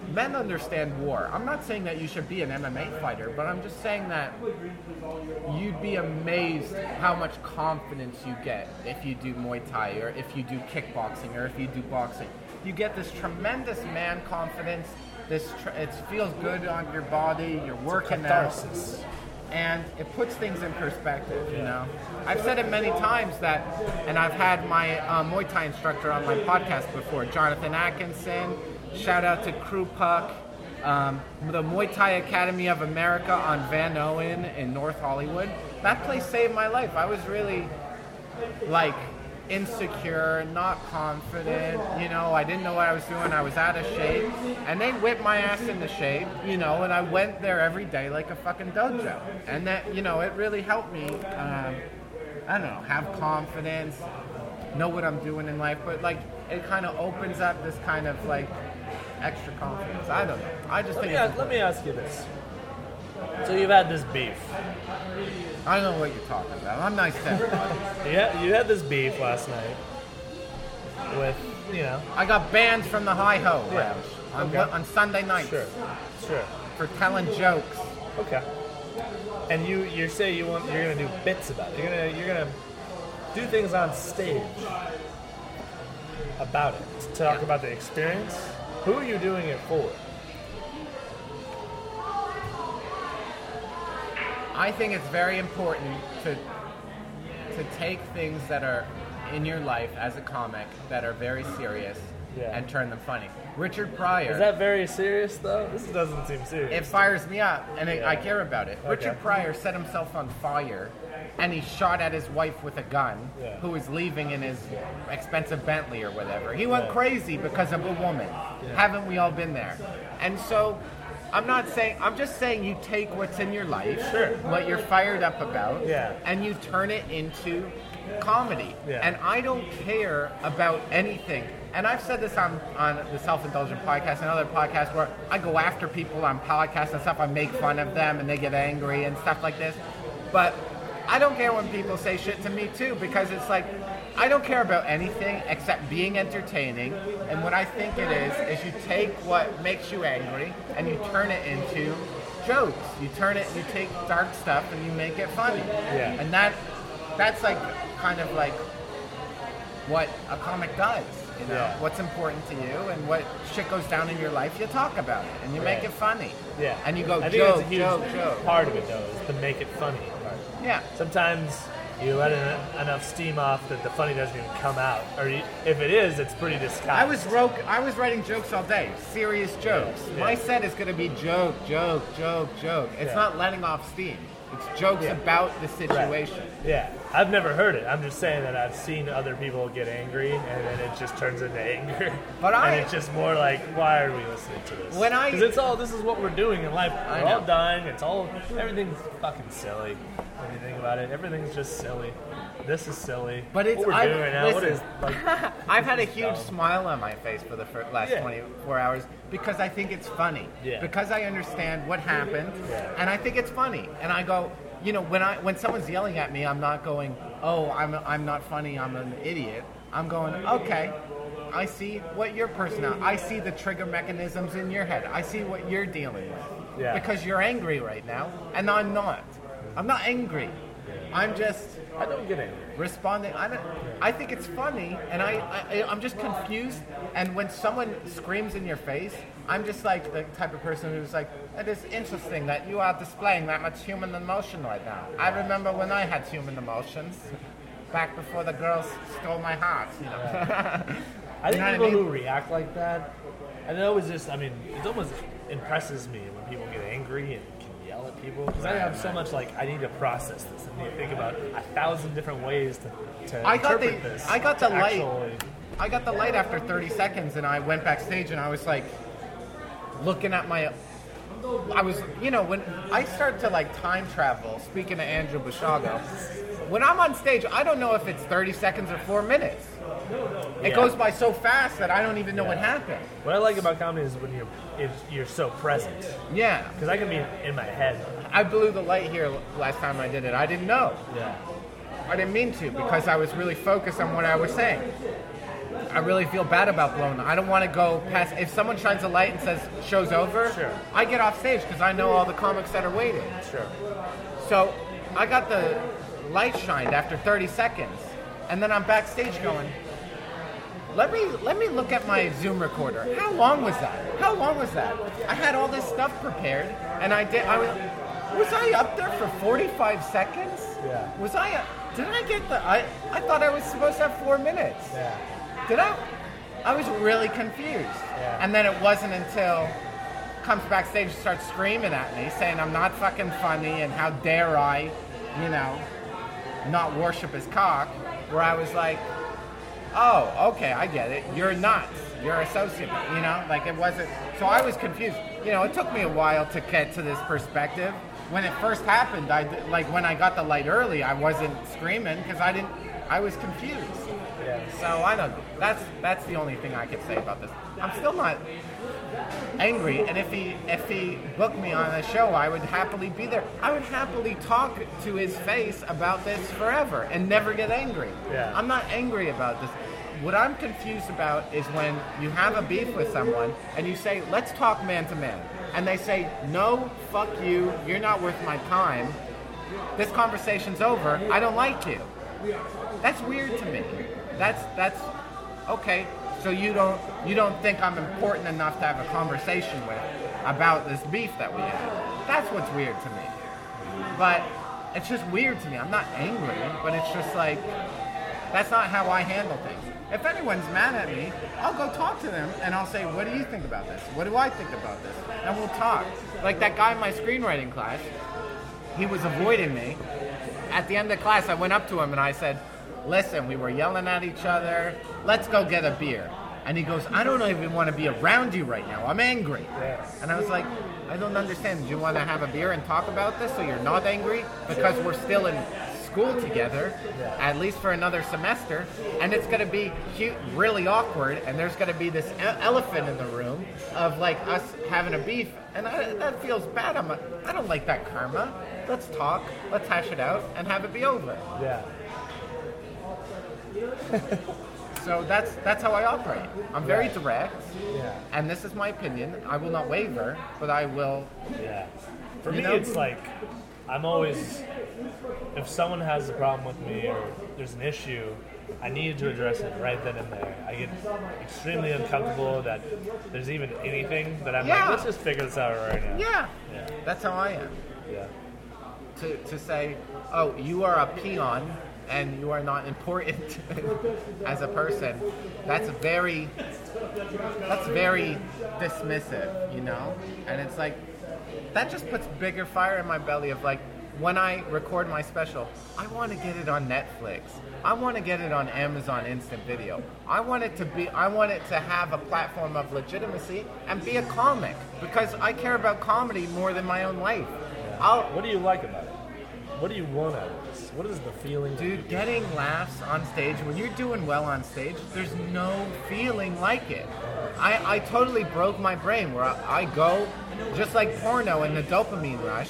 men understand war. I'm not saying that you should be an M M A fighter, but I'm just saying that you'd be amazed how much confidence you get if you do Muay Thai or if you do kickboxing or if you do boxing. You get this tremendous man confidence. This tr- it feels good on your body. You're working out, and it puts things in perspective. You know, I've said it many times that, and I've had my uh, Muay Thai instructor on my podcast before, Jonathan Atkinson. Shout out to Crew Puck, um, the Muay Thai Academy of America on Van Owen in North Hollywood. That place saved my life. I was really like insecure, not confident, you know, I didn't know what I was doing, I was out of shape, and they whipped my ass into shape, you know, and I went there every day like a fucking dojo, and that, you know, it really helped me, um, I don't know, have confidence, know what I'm doing in life, but like, it kind of opens up this kind of like, extra confidence, I don't know, I just let think me it's ask, Let me ask you this, so you've had this beef. I don't know what you're talking about. I'm nice to everybody. Yeah, you had this beef last night with, you know. I got banned from the Hi Ho Yeah. Lounge on, Okay. what, on Sunday nights Sure, sure. for telling jokes. Okay. And you, you say you want, you're gonna do bits about it. You're gonna, you're gonna do things on stage about it. To talk Yeah. about the experience. Who are you doing it for? I think it's very important to to take things that are in your life as a comic that are very serious Yeah. and turn them funny. Richard Pryor. Is that very serious though? This doesn't seem serious. It fires me up, and it, Yeah. I care about it. Okay. Richard Pryor set himself on fire, and he shot at his wife with a gun, Yeah. who was leaving in his expensive Bentley or whatever. He went Right. crazy because of a woman. Haven't we all been there? And so, I'm not saying, I'm just saying you take what's in your life, Sure. what you're fired up about, Yeah. and you turn it into comedy. Yeah. And I don't care about anything. And I've said this on, on the Self-Indulgent podcast and other podcasts where I go after people on podcasts and stuff. I make fun of them and they get angry and stuff like this. But I don't care when people say shit to me too, because it's like, I don't care about anything except being entertaining. And what I think it is, is you take what makes you angry and you turn it into jokes. You turn it, you take dark stuff and you make it funny. Yeah. And that, that's like, kind of like what a comic does. You know, Yeah. what's important to you and what shit goes down in your life, you talk about it and you make Right. it funny. Yeah. And you go, I think joke, that's a huge joke, joke. part of it though, is to make it funny part. Yeah. Sometimes you let en- enough steam off that the funny doesn't even come out, or you, if it is, it's pretty disguised. I was wrote, I was writing jokes all day, serious jokes. Yeah. My set is going to be joke, joke, joke, joke. It's Yeah. not letting off steam. It's jokes Yeah. about the situation. Yeah, I've never heard it. I'm just saying that I've seen other people get angry, and then it just turns into anger. But I- and it's just more like, why are we listening to this? When I- because it's all this is what we're doing in life. I We're all know. dying. It's all everything's fucking silly. When you think about it, everything's just silly. This is silly. But it's what we're I, doing right now. What listen, is like? I've had a this is huge dumb. smile on my face for the fir- last Yeah. twenty-four hours because I think it's funny. Yeah. Because I understand what happened, Yeah. and I think it's funny. And I go, you know, when I when someone's yelling at me, I'm not going, oh, I'm I'm not funny, I'm an idiot. I'm going, okay, I see what your personality. I see the trigger mechanisms in your head. I see what you're dealing with. Yeah. Because you're angry right now, and I'm not. I'm not angry. I'm just I don't get angry. responding. I don't. I think it's funny, and I, I I'm just confused. And when someone screams in your face, I'm just like the type of person who's like, it is interesting that you are displaying that much human emotion right now. I remember when I had human emotions, back before the girls stole my heart. You know. I think You know what I people mean? who react like that, and it always just, I mean, it almost impresses me when people get angry and can yell at people, because I have so much like, I need to process this, and you think about a thousand different ways to, to I got the interpret this. I got the to light. actually- I got the light after thirty seconds, and I went backstage, and I was like looking at my. I was, you know, when I start to like time travel. Speaking of Andrew Bashago, when I'm on stage, I don't know if it's thirty seconds or four minutes. It Yeah. goes by so fast that I don't even know what Yeah. happened. What I like about comedy is when you're is you're so present, Yeah, because I can be in my head. I blew the light here last time I did it. I didn't know. Yeah. I didn't mean to because I was really focused on what I was saying. I really feel bad about blowing. I don't want to go past. If someone shines a light and says show's over, Sure. I get off stage because I know all the comics that are waiting. Sure. So I got the light shined after thirty seconds, and then I'm backstage going, let me let me look at my Zoom recorder. How long was that? How long was that? I had all this stuff prepared, and I did. I was was I up there for forty-five seconds? Yeah. Was I? Did I get the? I I thought I was supposed to have four minutes. Yeah. Did I? I was really confused. Yeah. And then it wasn't until comes backstage and starts screaming at me, saying I'm not fucking funny and how dare I, you know, not worship his cock, where I was like, oh, okay, I get it. You're nuts. You're a sociopath, you know? Like, it wasn't... So I was confused. You know, it took me a while to get to this perspective. When it first happened, I did- like, when I got the light early, I wasn't screaming because I didn't... I was confused. Yeah. So I don't... That's that's the only thing I could say about this. I'm still not angry, and if he if he booked me on a show, I would happily be there. I would happily talk to his face about this forever and never get angry. Yeah. I'm not angry about this. What I'm confused about is when you have a beef with someone and you say, let's talk man to man, and they say, no, fuck you, you're not worth my time, this conversation's over, I don't like you. That's weird to me. That's that's okay. So you don't you don't think I'm important enough to have a conversation with about this beef that we had. That's what's weird to me. But it's just weird to me. I'm not angry, but it's just like, that's not how I handle things. If anyone's mad at me, I'll go talk to them and I'll say, what do you think about this? What do I think about this? And we'll talk. Like that guy in my screenwriting class, he was avoiding me. At the end of the class, I went up to him and I said, listen, we were yelling at each other. Let's go get a beer. And he goes, I don't even want to be around you right now. I'm angry. Yeah. And I was like, I don't understand. Do you want to have a beer and talk about this so you're not angry? Because we're still in school together, Yeah. at least for another semester. And it's going to be cute, really awkward. And there's going to be this e- elephant in the room of like us having a beef. And I, that feels bad. I'm a, I don't like that karma. Let's talk. Let's hash it out and have it be over. Yeah. So that's that's how I operate. I'm very Right. direct, Yeah. and this is my opinion. I will not waver, but I will. Yeah. For You me, know? it's like, I'm always, if someone has a problem with me or there's an issue, I need to address it right then and there. I get extremely uncomfortable that there's even anything that I'm Yeah. like, let's just figure this out right now. Yeah, Yeah. that's how I am. Yeah. To to say, oh, you are a peon and you are not important as a person. That's very that's very dismissive, you know. And it's like that just puts bigger fire in my belly of like, when I record my special, I want to get it on Netflix. I want to get it on Amazon Instant Video. I want it to be I want it to have a platform of legitimacy and be a comic because I care about comedy more than my own life. I'll What do you like about it? What do you want out of this? What is the feeling? that you Dude, get? getting laughs on stage, when you're doing well on stage, there's no feeling like it. I, I totally broke my brain where I, I go, just like porno in the dopamine rush,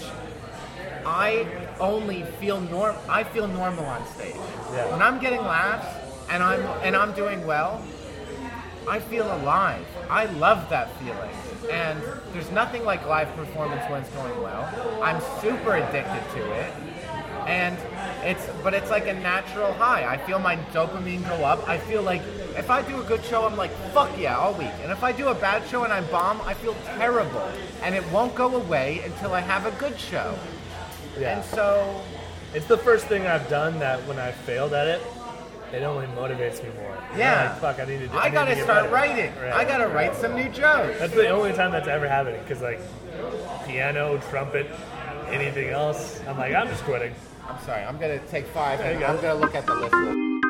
I only feel norm. I feel normal on stage. Yeah. When I'm getting laughs and I'm and I'm doing well, I feel alive. I love that feeling. And there's nothing like live performance when it's going well. I'm super addicted to it. And it's, but it's like a natural high. I feel my dopamine go up. I feel like if I do a good show, I'm like, fuck yeah, all week. And if I do a bad show and I bomb, I feel terrible. And it won't go away until I have a good show. Yeah. And so, It's the first thing I've done that when I failed at it, it only motivates me more. I'm yeah. like, fuck, I need to do I need gotta to get start better. writing. Right. I gotta write some new jokes. That's the only time that's ever happened. Because, like, piano, trumpet, anything else, I'm like, I'm just quitting. I'm sorry, I'm gonna take five There and you go. I'm gonna look at the list.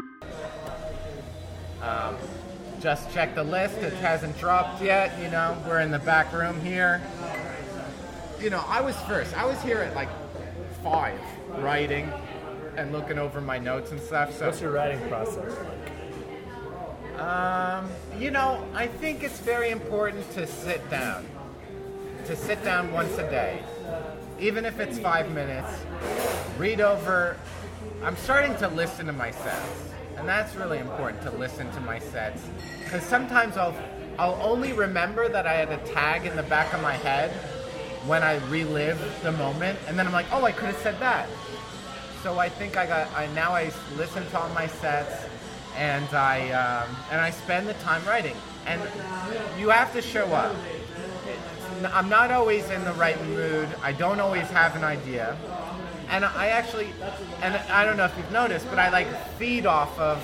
Um, just check the list, it hasn't dropped yet, you know, we're in the back room here. You know, I was first, I was here at like five, writing and looking over my notes and stuff, so. What's your writing process like? Um, you know, I think it's very important to sit down. To sit down once a day. Even if it's five minutes, read over. I'm starting to listen to my sets. And that's really important, to listen to my sets. Because sometimes I'll, I'll only remember that I had a tag in the back of my head when I relive the moment. And then I'm like, oh, I could have said that. So I think I got, I now I listen to all my sets, and I, um, and I spend the time writing. And you have to show up. I'm not always in the right mood. I don't always have an idea. And I actually, and I don't know if you've noticed, but I like feed off of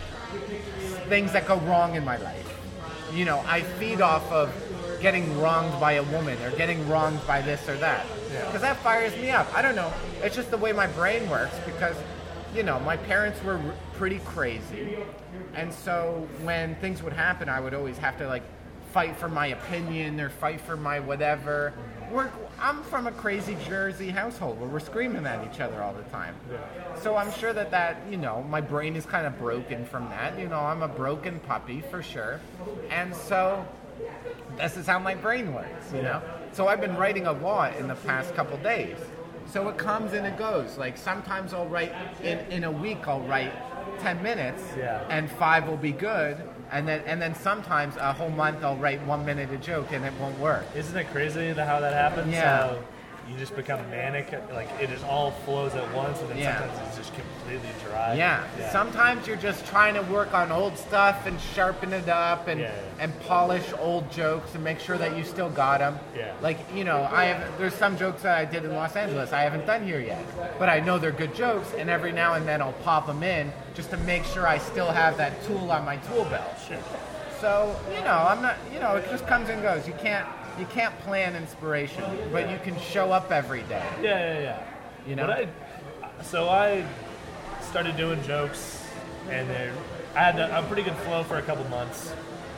things that go wrong in my life. You know, I feed off of getting wronged by a woman or getting wronged by this or that. Because yeah. that fires me up. I don't know. It's just the way my brain works, because, you know, my parents were r- pretty crazy. And so when things would happen, I would always have to, like, fight for my opinion or fight for my whatever. We're, I'm from a crazy Jersey household where we're screaming at each other all the time. Yeah. So I'm sure that that, you know, my brain is kind of broken from that. You know, I'm a broken puppy for sure. And so this is how my brain works, you know? So I've been writing a lot in the past couple days. So it comes and it goes. Like sometimes I'll write, in, in a week I'll write ten minutes yeah. and five will be good. And then and then sometimes a whole month I'll write one minute a joke and it won't work. Isn't it crazy that how that happens? Yeah. So you just become manic, like it just all flows at once, and then yeah. sometimes it's just completely dry. Yeah. yeah. Sometimes you're just trying to work on old stuff and sharpen it up and yeah. and polish old jokes and make sure that you still got them. Yeah. Like, you know, I have there's some jokes that I did in Los Angeles I haven't done here yet, but I know they're good jokes, and every now and then I'll pop them in just to make sure I still have that tool on my tool belt. Sure. So, you know, I'm not, you know, it just comes and goes. You can't You can't plan inspiration, but you can show up every day. Yeah, yeah, yeah. You know. What I, so I started doing jokes, and then I had a, a pretty good flow for a couple months,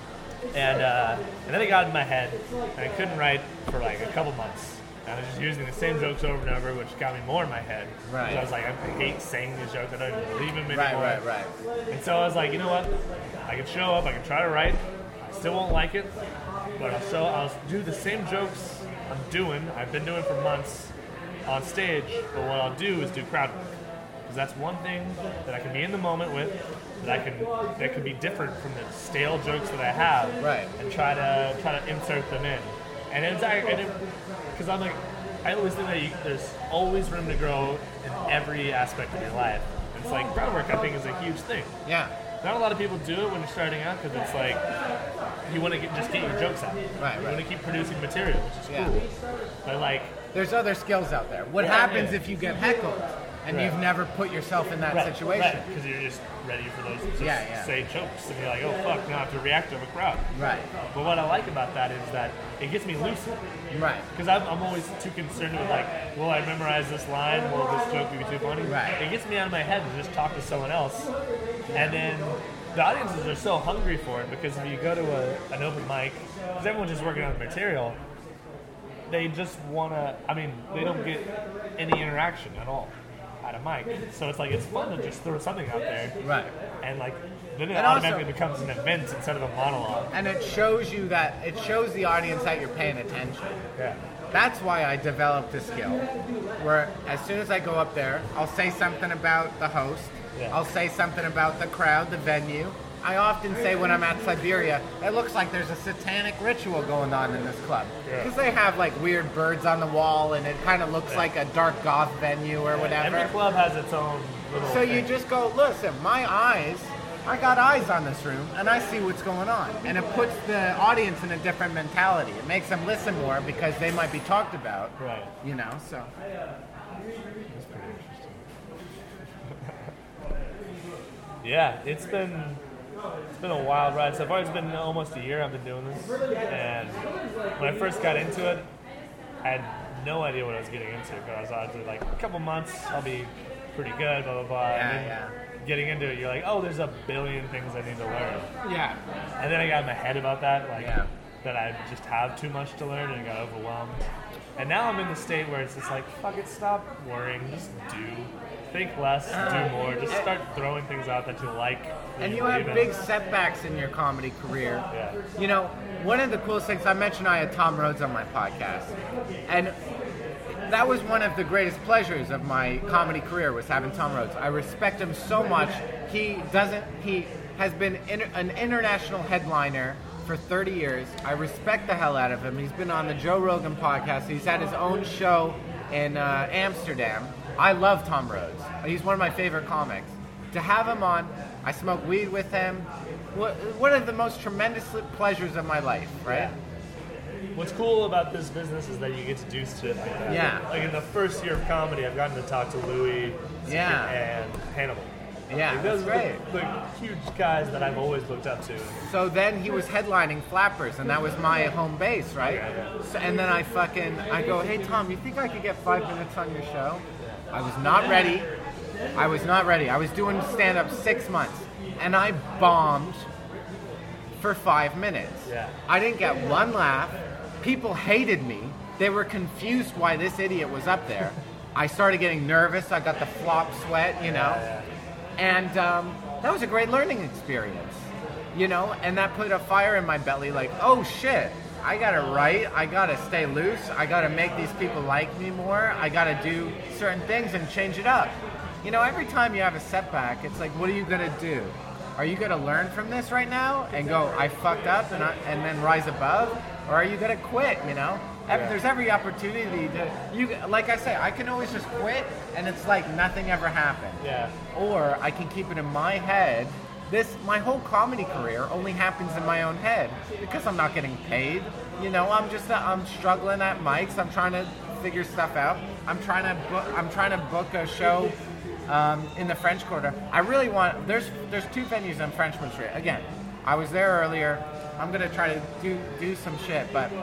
and uh, and then it got in my head, and I couldn't write for like a couple months. And I was just using the same jokes over and over, which got me more in my head. Right. So I was like, I hate saying these jokes. I don't even believe them anymore. Right, right, right. And so I was like, you know what? I can show up. I can try to write. I still won't like it. But I'll show, I'll do the same jokes I'm doing, I've been doing for months on stage, but what I'll do is do crowd work. Because that's one thing that I can be in the moment with, that I can, that can be different from the stale jokes that I have, right. and try to try to insert them in. And it's because I'm like, I always think that you, there's always room to grow in every aspect of your life. And it's like crowd work, I think, is a huge thing. Yeah. Not a lot of people do it when you're starting out, because it's like you want to get, just get your jokes out. Right, you right. want to keep producing material, which is yeah. cool. But like, there's other skills out there. What yeah, happens yeah. if you get heckled and right. you've never put yourself in that right, situation? Because right, you're just ready for those to yeah, yeah. say jokes and be like, oh fuck, now I have to react to a crowd. Right. But what I like about that is that it gets me lucid. Right. Because I'm, I'm always too concerned with like, will I memorize this line? Will this joke be too funny? Right. It gets me out of my head to just talk to someone else, and then the audiences are so hungry for it, because if you go to a, an open mic, because everyone's just working on the material, they just want to, I mean, they don't get any interaction at all at a mic. So it's like, it's fun to just throw something out there. Right. And like, then it and automatically also, becomes an event instead of a monologue. And it shows you that, it shows the audience that you're paying attention. Yeah. That's why I developed a skill where as soon as I go up there, I'll say something about the host. Yeah. I'll say something about the crowd, the venue. I often say when I'm at Siberia, it looks like there's a satanic ritual going on in this club. Because yeah. they have like weird birds on the wall, and it kind of looks yeah. like a dark goth venue or whatever. Every club has its own little So thing. you just go, listen, my eyes, I got eyes on this room, and I see what's going on. And it puts the audience in a different mentality. It makes them listen more because they might be talked about. Right. You know, so. Yeah, it's been it's been a wild ride so far. It's been almost a year I've been doing this, and when I first got into it, I had no idea what I was getting into. Because I was like, a couple months, I'll be pretty good, blah blah blah. Yeah, and then yeah. getting into it, you're like, oh, there's a billion things I need to learn. Yeah. And then I got in my head about that, like yeah. that I just have too much to learn, and I got overwhelmed. And now I'm in the state where it's just like, fuck it, stop worrying, just do. Think less, do more. Just start throwing things out that you like. That and you, you have in. big setbacks in your comedy career. Yeah. You know, one of the coolest things, I mentioned I had Tom Rhodes on my podcast. And that was one of the greatest pleasures of my comedy career, was having Tom Rhodes. I respect him so much. He doesn't. He has been inter- an international headliner for thirty years. I respect the hell out of him. He's been on the Joe Rogan podcast. He's had his own show in uh, Amsterdam. I love Tom Rhodes. He's one of my favorite comics. To have him on, I smoke weed with him. What, one of the most tremendous pleasures of my life, right? Yeah. What's cool about this business is that you get to do shit like that. Yeah. Like in the first year of comedy, I've gotten to talk to Louis Yeah. and Hannibal. Yeah, like, that's those great. are the, the huge guys that I've always looked up to. So then he was headlining Flappers, and that was my home base, right? Yeah, yeah. So, and then I fucking, I go, hey Tom, you think I could get five minutes on your show? I was not ready. I was not ready. I was doing stand-up six months, and I bombed for five minutes. Yeah. I didn't get one laugh. People hated me. They were confused why this idiot was up there. I started getting nervous. I got the flop sweat, you know. Yeah, yeah. And um, that was a great learning experience, you know, and that put a fire in my belly like, oh shit, I gotta write, I gotta stay loose, I gotta make these people like me more, I gotta do certain things and change it up. You know, every time you have a setback, it's like, what are you gonna do? Are you gonna learn from this right now and go, I fucked up and, I, and then rise above? Or are you gonna quit, you know? Every, Yeah. There's every opportunity to, you. Like I say, I can always just quit and it's like nothing ever happened. Yeah. Or I can keep it in my head. This, my whole comedy career only happens in my own head because I'm not getting paid. You know, I'm just, I'm struggling at mics. I'm trying to figure stuff out. I'm trying to book, I'm trying to book a show um, in the French Quarter. I really want, there's, there's two venues on Frenchman Street. Again, I was there earlier. I'm gonna try to do, do some shit, but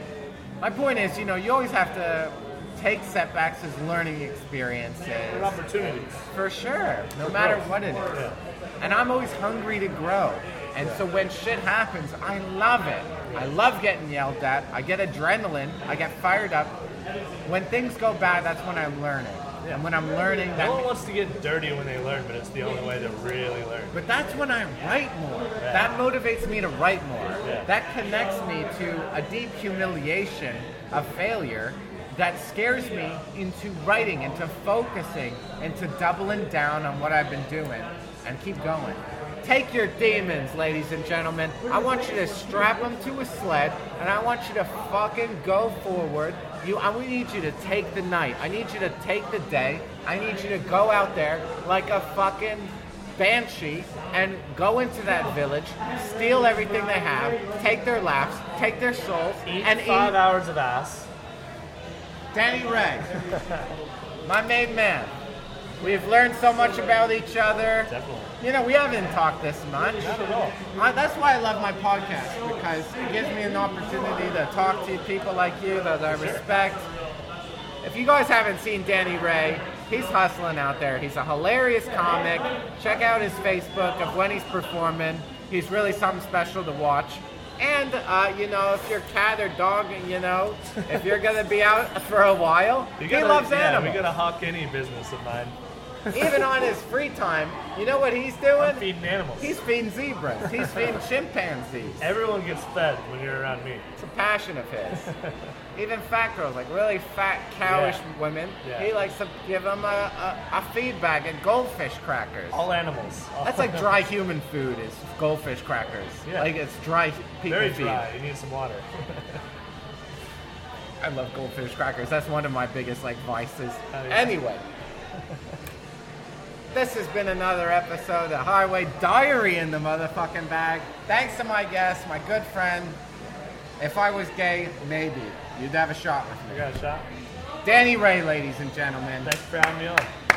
my point is, you know, you always have to take setbacks as learning experiences. Good opportunities. For sure, no For matter growth. what it is. Yeah. And I'm always hungry to grow. And so when shit happens, I love it. I love getting yelled at. I get adrenaline. I get fired up. When things go bad, that's when I'm learning. Yeah. And when I'm learning, that No one wants to get dirty when they learn, but it's the only way to really learn. But that's when I write more. Yeah. That motivates me to write more. Yeah. That connects me to a deep humiliation of failure that scares me into writing, into focusing, into doubling down on what I've been doing and keep going. Take your demons, ladies and gentlemen. I want you to strap them to a sled and I want you to fucking go forward. You, I need you to take the night. I need you to take the day. I need you to go out there like a fucking banshee and go into that village, steal everything they have, take their laughs, take their souls, Eat and five eat. hours of ass. Danny Ray, my main man. We've learned so much about each other. Definitely. You know, we haven't talked this much. Not at all. I, that's why I love my podcast, because it gives me an opportunity to talk to people like you that I respect. If you guys haven't seen Danny Ray, he's hustling out there. He's a hilarious comic. Check out his Facebook of when he's performing. He's really something special to watch. And, uh, you know, if your cat or dog, you know, if you're going to be out for a while, You he gotta, loves yeah, animals. we got a Hawk Any business of mine. Even on his free time, you know what he's doing? I'm feeding animals. He's feeding zebras. He's feeding chimpanzees. Everyone gets fed when you're around me. It's a passion of his. Even fat girls, like really fat, cowish Yeah. women, Yeah. he likes to give them a, a, a feed bag of goldfish crackers. All animals. All That's like dry human food is goldfish crackers. Yeah. Like it's dry people Very feed. dry. You need some water. I love goldfish crackers. That's one of my biggest like vices. Oh, yeah. Anyway. This has been another episode of Highway Diary in the motherfucking bag. Thanks to my guest, my good friend. If I was gay, maybe you'd have a shot with You me. got a shot? Danny Ray, ladies and gentlemen. Thanks for having me on.